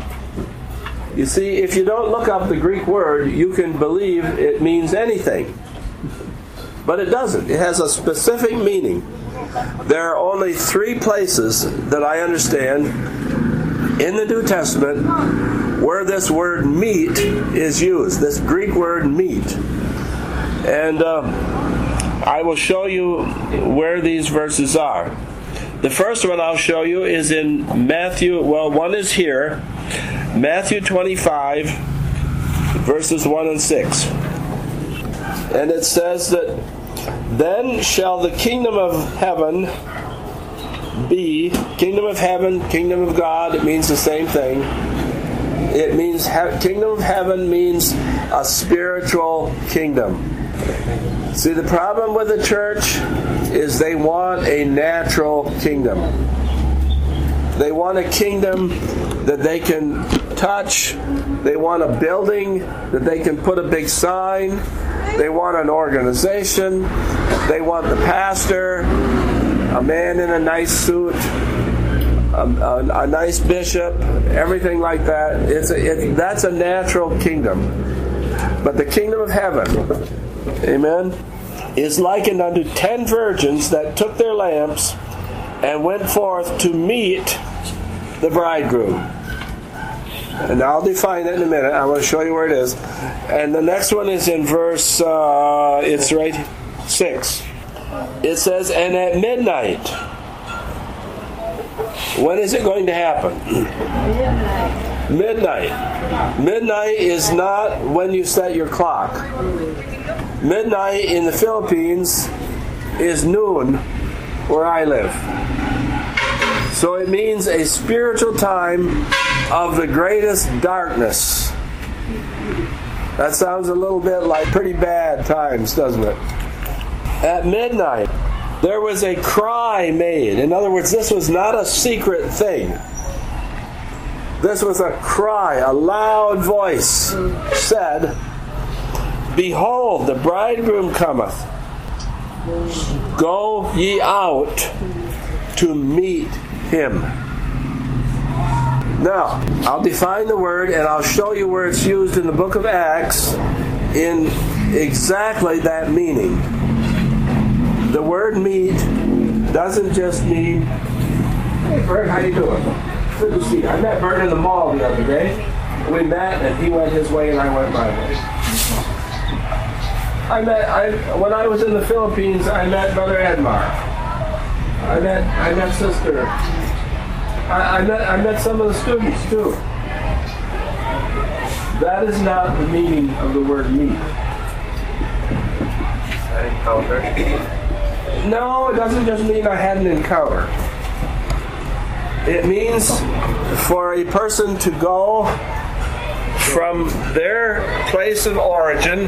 You see, if you don't look up the Greek word, you can believe it means anything. But it doesn't. It has a specific meaning. There are only three places that I understand in the New Testament where this word meet is used, this Greek word meet. And uh, I will show you where these verses are. The first one I'll show you is in Matthew, well, one is here, Matthew twenty-five, verses one and six. And it says that, then shall the kingdom of heaven be, kingdom of heaven, kingdom of God, it means the same thing. It means, kingdom of heaven means a spiritual kingdom. See, the problem with the church is they want a natural kingdom. They want a kingdom that they can touch. They want a building that they can put a big sign. They want an organization. They want the pastor, a man in a nice suit, a, a, a nice bishop, everything like that. It's a, it, that's a natural kingdom. But the kingdom of heaven, amen, is likened unto ten virgins that took their lamps and went forth to meet the bridegroom. And I'll define it in a minute. I want to show you where it is. And the next one is in verse, uh, it's right six. It says, and at midnight. When is it going to happen? Midnight. Midnight is not when you set your clock. Midnight in the Philippines is noon where I live. So it means a spiritual time of the greatest darkness. That sounds a little bit like pretty bad times, doesn't it? At midnight, there was a cry made. In other words, this was not a secret thing. This was a cry, a loud voice said, behold, the bridegroom cometh. Go ye out to meet him. Now, I'll define the word and I'll show you where it's used in the book of Acts in exactly that meaning. The word meet doesn't just mean, hey Bert, how you doing? Good to see you. I met Bert in the mall the other day. We met and he went his way and I went my way. I met, I, when I was in the Philippines, I met Brother Edmar. I met, I met Sister. I, I met, I met some of the students too. That is not the meaning of the word meet. An encounter? No, it doesn't just mean I had an encounter. It means for a person to go from their place of origin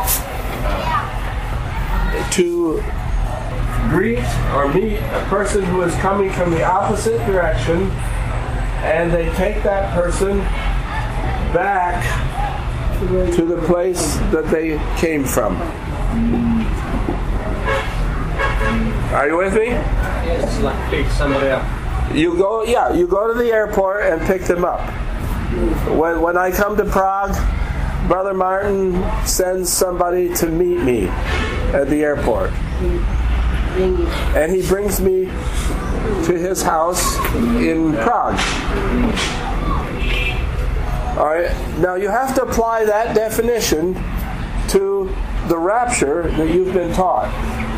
to greet or meet a person who is coming from the opposite direction, and they take that person back to the place that they came from. Are you with me? It's like pick somebody up. You go, yeah, you go to the airport and pick them up. When when I come to Prague, Brother Martin sends somebody to meet me at the airport. And he brings me to his house in Prague. All right. Now you have to apply that definition to the rapture that you've been taught.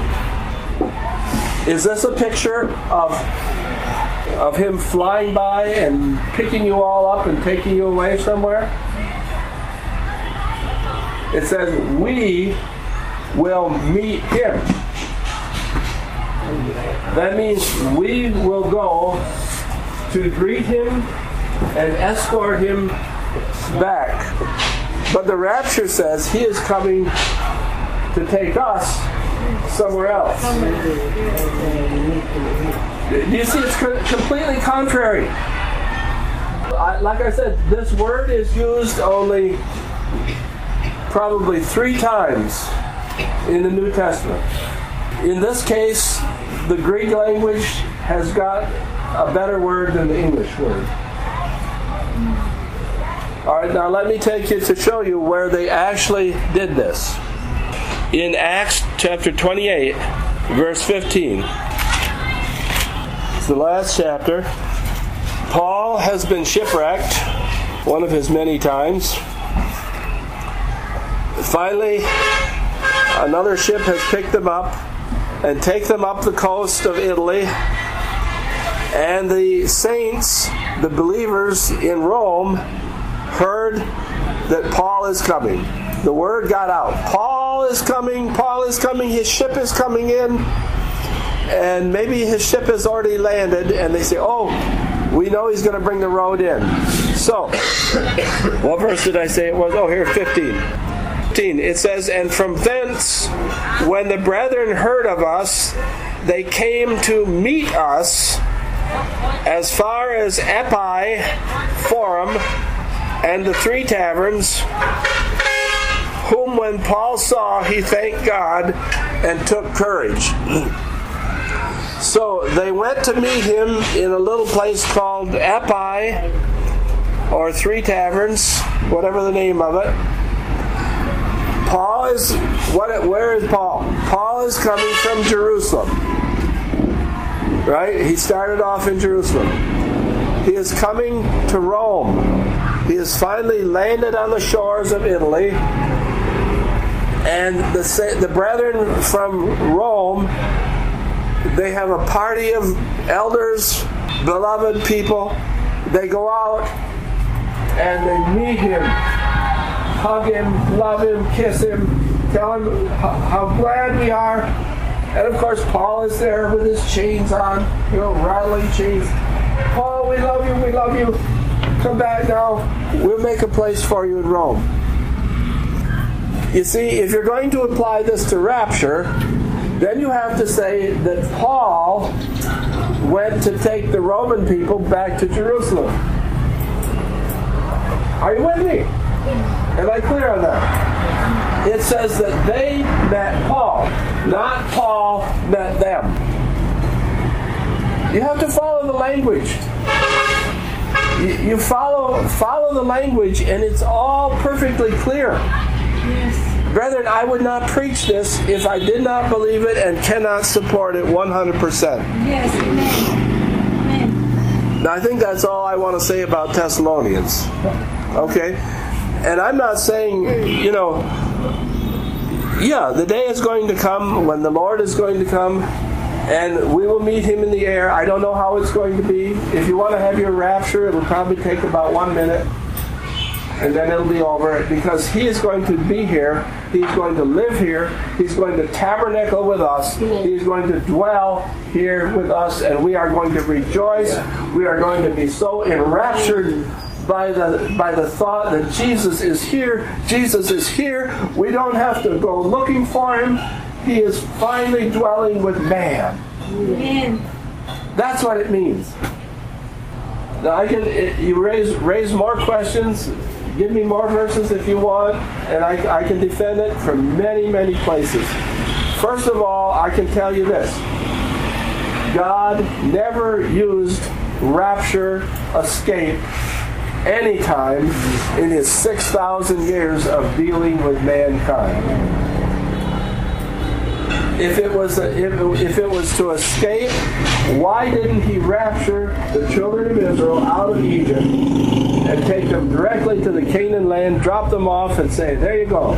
Is this a picture of of him flying by and picking you all up and taking you away somewhere? It says we will meet him. That means we will go to greet him and escort him back. But the rapture says he is coming to take us somewhere else. Do you see, it's completely contrary. I, like I said, this word is used only probably three times in the New Testament. In this case, the Greek language has got a better word than the English word. All right, now let me take you to show you where they actually did this. In Acts chapter twenty-eight, verse fifteen. It's the last chapter. Paul has been shipwrecked one of his many times. Finally, another ship has picked them up and take them up the coast of Italy. And the saints, the believers in Rome, heard that Paul is coming. The word got out. Paul is coming, Paul is coming, his ship is coming in. And maybe his ship has already landed, and they say, oh, we know he's going to bring the road in. So, what verse did I say it was? Oh, here, fifteen. fifteen. It says, and from thence, when the brethren heard of us, they came to meet us as far as Epi, Forum, and the three taverns, whom when Paul saw, he thanked God and took courage. So they went to meet him in a little place called Epi, or Three Taverns, whatever the name of it. Paul is, what? Where is Paul? Paul is coming from Jerusalem. Right? He started off in Jerusalem. He is coming to Rome. He has finally landed on the shores of Italy. And the, the brethren from Rome, they have a party of elders, beloved people. They go out and they meet him, hug him, love him, kiss him, tell him how glad we are. And of course, Paul is there with his chains on, you know, rattling chains. Paul, we love you, we love you. Come back now. We'll make a place for you in Rome. You see, if you're going to apply this to rapture, then you have to say that Paul went to take the Roman people back to Jerusalem. Are you with me? Am I clear on that? It says that they met Paul, not Paul met them. You have to follow the language. You, you follow follow the language, and it's all perfectly clear. Yes. Brethren, I would not preach this if I did not believe it and cannot support it one hundred percent. Yes, amen. Amen. Now, I think that's all I want to say about Thessalonians. Okay? And I'm not saying, you know, yeah, the day is going to come when the Lord is going to come and we will meet him in the air. I don't know how it's going to be. If you want to have your rapture, it'll probably take about one minute. And then it'll be over, because he is going to be here. He's going to live here. He's going to tabernacle with us. He's going to dwell here with us, and we are going to rejoice. We are going to be so enraptured by the by the thought that Jesus is here. Jesus is here. We don't have to go looking for him. He is finally dwelling with man. Amen. That's what it means. Now I can it, you raise raise more questions. Give me more verses if you want, and I, I can defend it from many, many places. First of all, I can tell you this. God never used rapture, escape, anytime in his six thousand years of dealing with mankind. If it was a, if, if it was to escape, why didn't he rapture the children of Israel out of Egypt and take them directly to the Canaan land, drop them off, and say, there you go?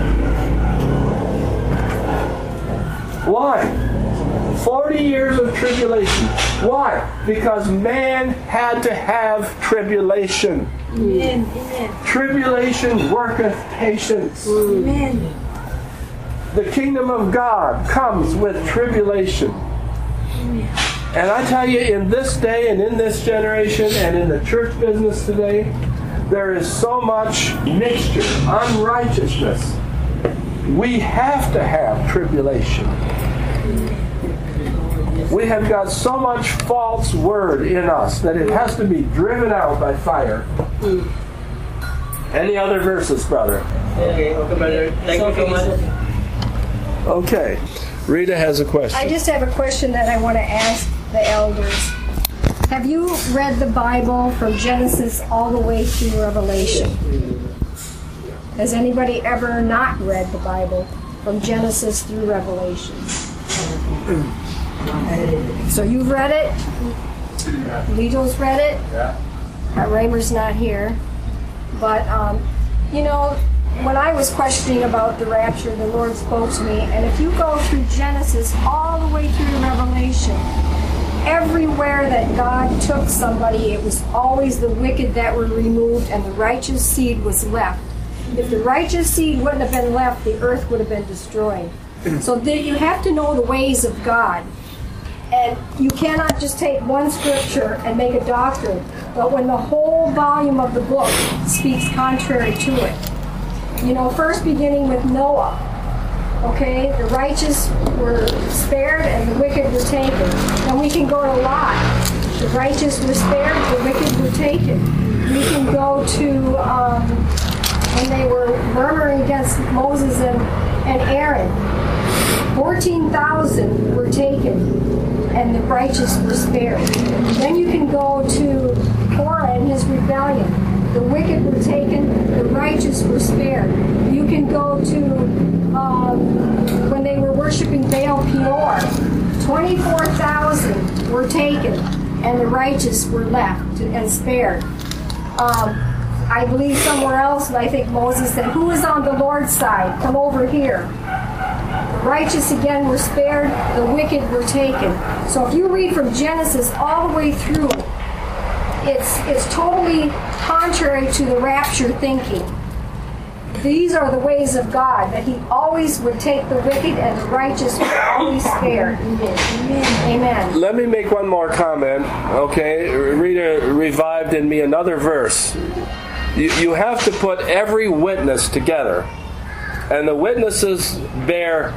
Why? Forty years of tribulation. Why? Because man had to have tribulation. Amen. Tribulation worketh patience. Amen. The kingdom of God comes with tribulation. And I tell you, in this day and in this generation and in the church business today, there is so much mixture, unrighteousness. We have to have tribulation. We have got so much false word in us that it has to be driven out by fire. Any other verses, brother? Okay, okay, brother. Thank you so much. Okay. Rita has a question. I just have a question that I want to ask the elders. Have you read the Bible from Genesis all the way through Revelation? Has anybody ever not read the Bible from Genesis through Revelation? So you've read it? Lito's read it? Yeah. Uh, Raymer's not here. But, um, you know, when I was questioning about the rapture, the Lord spoke to me. And if you go through Genesis all the way through Revelation, everywhere that God took somebody, it was always the wicked that were removed and the righteous seed was left. If the righteous seed wouldn't have been left, the earth would have been destroyed. So that you have to know the ways of God. And you cannot just take one scripture and make a doctrine. But when the whole volume of the book speaks contrary to it. You know, first beginning with Noah. Okay, the righteous were spared and the wicked were taken. Then we can go to Lot. The righteous were spared, the wicked were taken. We can go to um, when they were murmuring against Moses and, and Aaron. fourteen thousand were taken and the righteous were spared. Then you can go to Korah and his rebellion. The wicked were taken, the righteous were spared. You can go to um, when they were worshiping Baal Peor. twenty-four thousand were taken, and the righteous were left and spared. Um, I believe somewhere else, and I think Moses said, who is on the Lord's side? Come over here. The righteous again were spared, the wicked were taken. So if you read from Genesis all the way through, it's it's totally contrary to the rapture thinking. These are the ways of God, that he always would take the wicked and the righteous would always spare. Amen. Amen. Let me make one more comment, okay? Rita revived in me another verse. You, you have to put every witness together, and the witnesses bear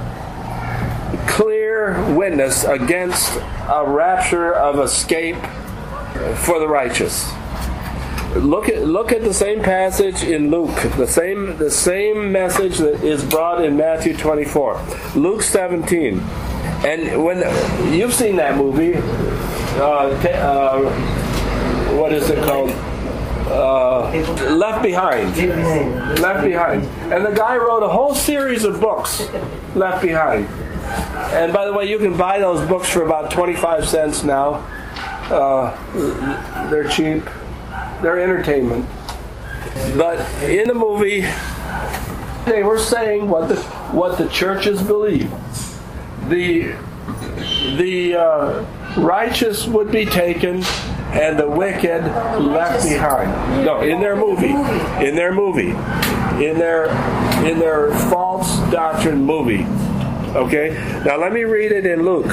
clear witness against a rapture of escape for the righteous. Look at look at the same passage in Luke, the same the same message that is brought in Matthew twenty-four, Luke seventeen, and when you've seen that movie, uh, uh, what is it called? Uh, Left Behind. Left Behind, and the guy wrote a whole series of books, Left Behind. And by the way, you can buy those books for about twenty-five cents now. Uh, they're cheap. They're entertainment. But in the movie, they were saying what the what the churches believe. The the uh, righteous would be taken and the wicked left behind. No, in their movie. In their movie. In their in their false doctrine movie. Okay? Now let me read it in Luke.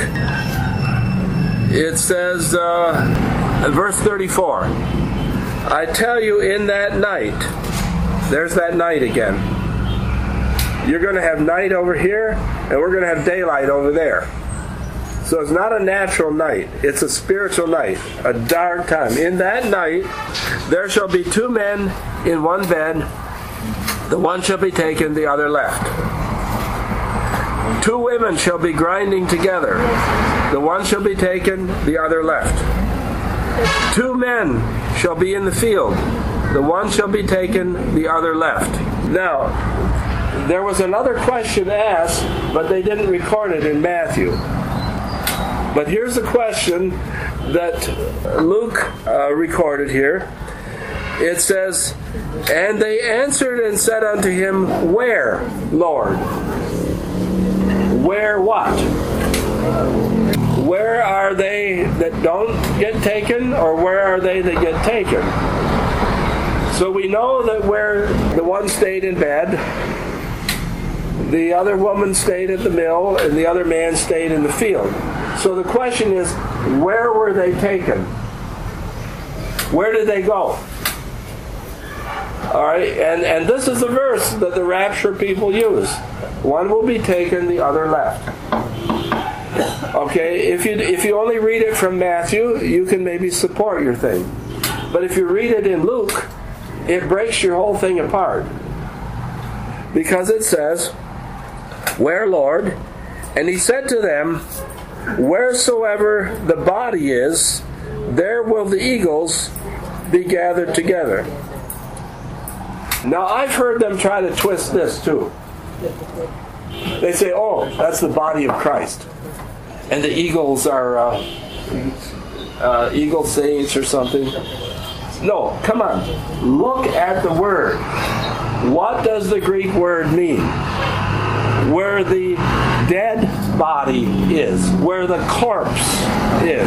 It says, uh, verse thirty-four. I tell you, in that night, there's that night again. You're going to have night over here, and we're going to have daylight over there. So it's not a natural night. It's a spiritual night, a dark time. In that night, there shall be two men in one bed. The one shall be taken, the other left. Two women shall be grinding together. The one shall be taken, the other left. Two men shall be in the field. The one shall be taken, the other left. Now, there was another question asked, but they didn't record it in Matthew. But here's the question that Luke uh, recorded here. It says, and they answered and said unto him, where, Lord? Where what? Where are they that don't get taken, or where are they that get taken? So we know that where the one stayed in bed, the other woman stayed at the mill, and the other man stayed in the field. So the question is, where were they taken? Where did they go? All right, and, and this is the verse that the rapture people use. One will be taken, the other left. Okay, if you if you only read it from Matthew, you can maybe support your thing. But if you read it in Luke, it breaks your whole thing apart. Because it says, "Where, Lord?" And he said to them, "Wheresoever the body is, there will the eagles be gathered together." Now I've heard them try to twist this too. They say, "Oh, that's the body of Christ. And the eagles are uh, uh, eagle saints or something." No, come on. Look at the word. What does the Greek word mean? Where the dead body is. Where the corpse is.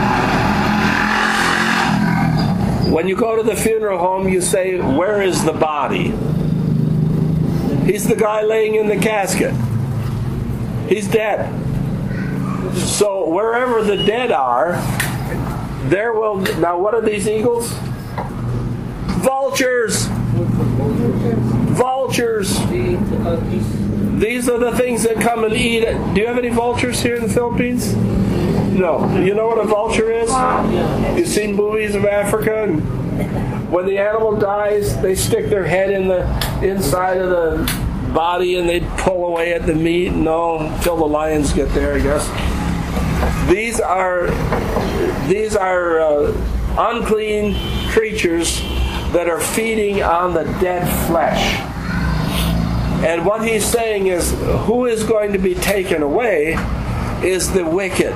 When you go to the funeral home, you say, "Where is the body?" He's the guy laying in the casket. He's dead. So wherever the dead are, there will... Now what are these eagles? Vultures! Vultures! These are the things that come and eat it. Do you have any vultures here in the Philippines? No. You know what a vulture is? You've seen movies of Africa, and when the animal dies, they stick their head in the inside of the body and they pull away at the meat and all until the lions get there, I guess. These are these are uh, unclean creatures that are feeding on the dead flesh. And what he's saying is, who is going to be taken away is the wicked.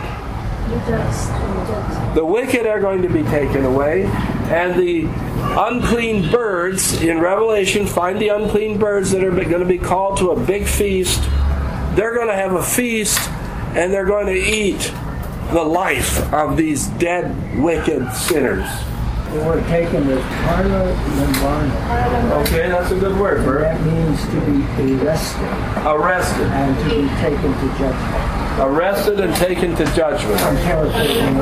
The wicked are going to be taken away, and the unclean birds in Revelation, find the unclean birds that are going to be called to a big feast. They're going to have a feast, and they're going to eat the life of these dead, wicked sinners. The word taken is paralambano. Okay, that's a good word, Bert. That means to be arrested. Arrested. And to be taken to judgment. Arrested and taken to judgment. I'm paraphrasing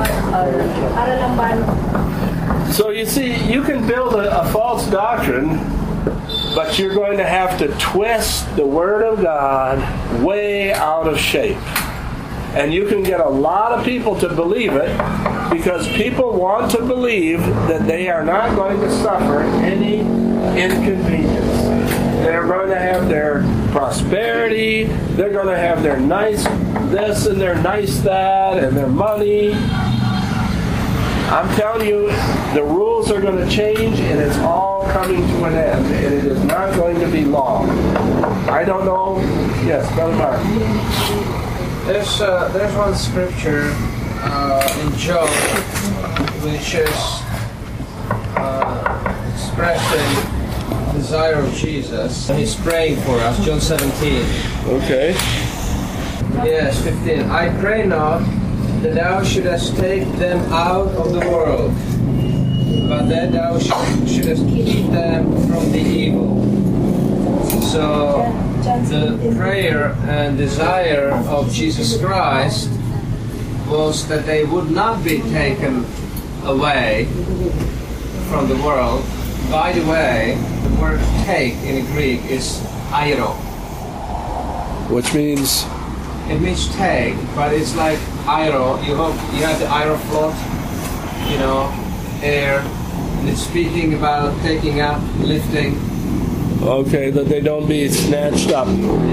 it. So you see, you can build a, a false doctrine, but you're going to have to twist the Word of God way out of shape. And you can get a lot of people to believe it because people want to believe that they are not going to suffer any inconvenience. They're going to have their prosperity, they're going to have their nice this and their nice that and their money. I'm telling you, the rules are going to change and it's all coming to an end. And it is not going to be long. I don't know. Yes, Brother Mark. There's uh, there's one scripture uh, in Job which is uh, expressing the desire of Jesus. He's praying for us. John seventeen. Okay. Yes, fifteen. I pray not that thou shouldest take them out of the world, but that thou shouldest keep them from the evil. So the prayer and desire of Jesus Christ was that they would not be taken away from the world. By the way, the word take in Greek is airo. Which means? It means take, but it's like airo. You have, you have the aeroflot, you know, air, and it's speaking about taking up, lifting. Okay, that they don't be snatched up.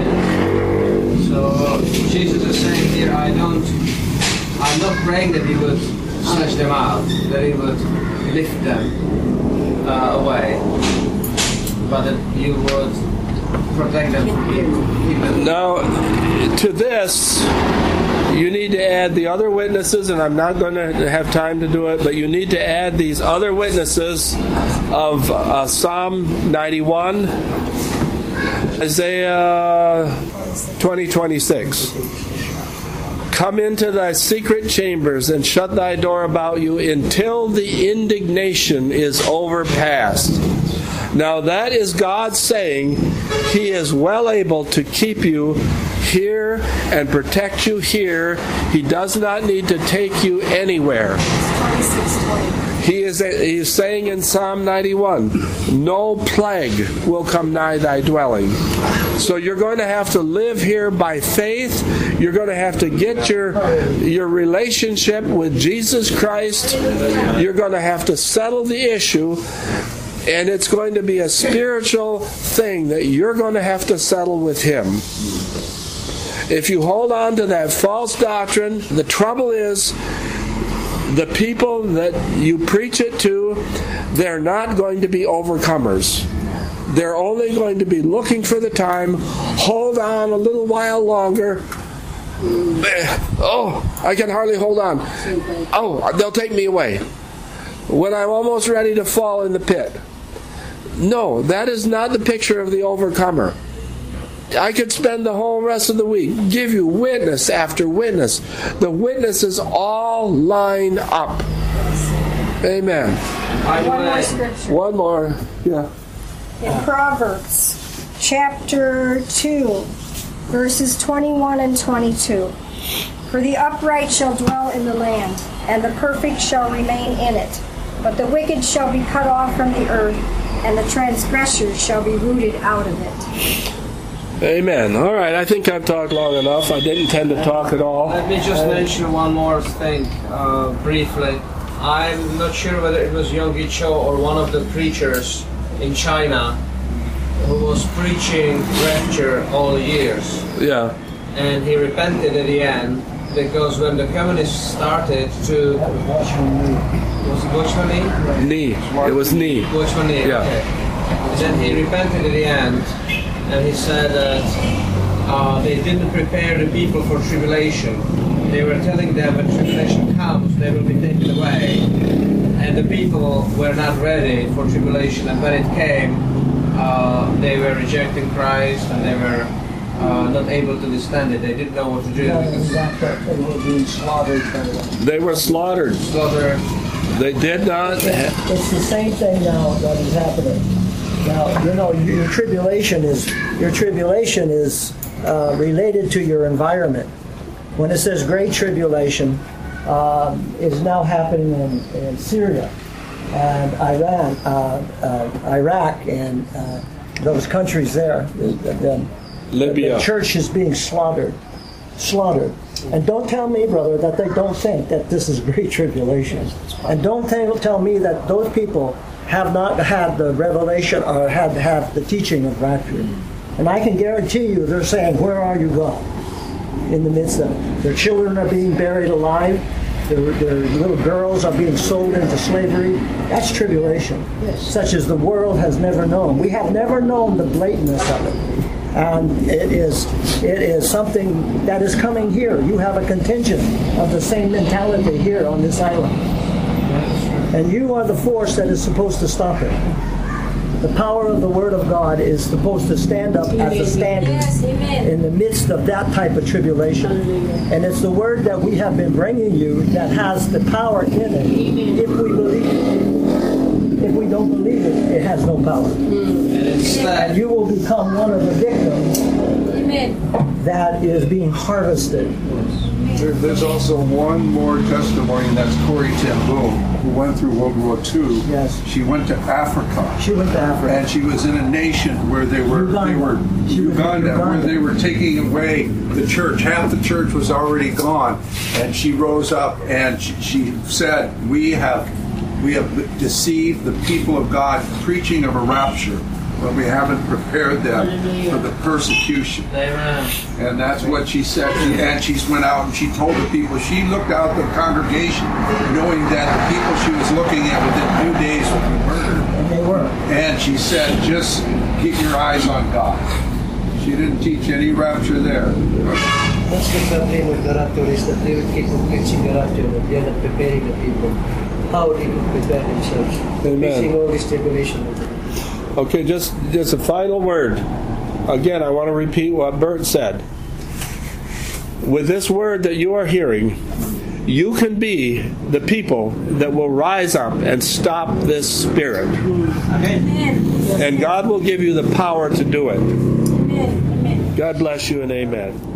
So Jesus is saying here, I don't, I'm not praying that He would snatch them out, that He would lift them uh, away, but that You would protect them from evil. Now, to this, you need to add the other witnesses, and I'm not going to have time to do it, but you need to add these other witnesses of uh, Psalm ninety-one, Isaiah twenty twenty-six. Come into thy secret chambers and shut thy door about you until the indignation is overpast. Now that is God saying He is well able to keep you here and protect you here. He does not need to take you anywhere. He is, he is saying in Psalm ninety-one, no plague will come nigh thy dwelling. So you're going to have to live here by faith. You're going to have to get your, your relationship with Jesus Christ. You're going to have to settle the issue. And it's going to be a spiritual thing that you're going to have to settle with Him. If you hold on to that false doctrine, the trouble is, the people that you preach it to, they're not going to be overcomers. They're only going to be looking for the time, hold on a little while longer. Oh, I can hardly hold on. Oh, they'll take me away. When I'm almost ready to fall in the pit. No, that is not the picture of the overcomer. I could spend the whole rest of the week, give you witness after witness. The witnesses all line up. Amen. One more scripture. One more, yeah. In Proverbs chapter two, verses twenty-one and twenty-two. For the upright shall dwell in the land, and the perfect shall remain in it. But the wicked shall be cut off from the earth, and the transgressors shall be rooted out of it. Amen. All right, I think I've talked long enough. I didn't intend to talk at all. Let me just mention one more thing uh, briefly. I'm not sure whether it was Yonggi Cho or one of the preachers in China who was preaching rapture all the years. Yeah. And he repented at the end because when the communists started to... Was it Watchman Nee? Nee. It was Nee. Watchman Nee, yeah. Okay. And then he repented at the end, and he said that uh, they didn't prepare the people for tribulation. They were telling them when tribulation comes, they will be taken away. And the people were not ready for tribulation. And when it came, uh, they were rejecting Christ, and they were uh, not able to withstand it. They didn't know what to do. They were being slaughtered. They were slaughtered. Slaughtered. They did not. It's, it's the same thing now that is happening. Now, you know, your tribulation is your tribulation is uh, related to your environment. When it says great tribulation, um, is now happening in, in Syria and Iran, uh, uh, Iraq, and uh, those countries there. The, the, Libya. The church is being slaughtered, slaughtered. And don't tell me, brother, that they don't think that this is great tribulation. And don't tell, tell me that those people have not had the revelation or had have the teaching of rapture. And I can guarantee you they're saying, where are you God? In the midst of it. Their children are being buried alive. Their, their little girls are being sold into slavery. That's tribulation, such as the world has never known. We have never known the blatantness of it. And it is it is something that is coming here. You have a contingent of the same mentality here on this island. And you are the force that is supposed to stop it. The power of the Word of God is supposed to stand up as a standard yes, in the midst of that type of tribulation. And it's the Word that we have been bringing you that has the power in it if we believe it. If we don't believe it, it has no power. And you will become one of the victims Amen. that is being harvested. There, there's also one more testimony, and that's Corrie ten Boom, who went through World War Two. Yes. She went to Africa. She went to Africa. And she was in a nation where they were Uganda. they were She was in Uganda, Uganda. where they were taking away the church. Half the church was already gone. And she rose up and she, she said, We have we have deceived the people of God, preaching of a rapture, but we haven't prepared them for the persecution. Amen. And that's what she said. She, and she went out and she told the people, she looked out the congregation knowing that the people she was looking at within two days would be murdered. And they were. And she said, just keep your eyes on God. She didn't teach any rapture there. That's the problem with the rapture is that they will keep on preaching the rapture, but they are not preparing the people how they could prepare themselves. Amen. Facing all this tribulation. Okay, just, just a final word. Again, I want to repeat what Bert said. With this word that you are hearing, you can be the people that will rise up and stop this spirit. Amen. And God will give you the power to do it. Amen. Amen. God bless you and amen.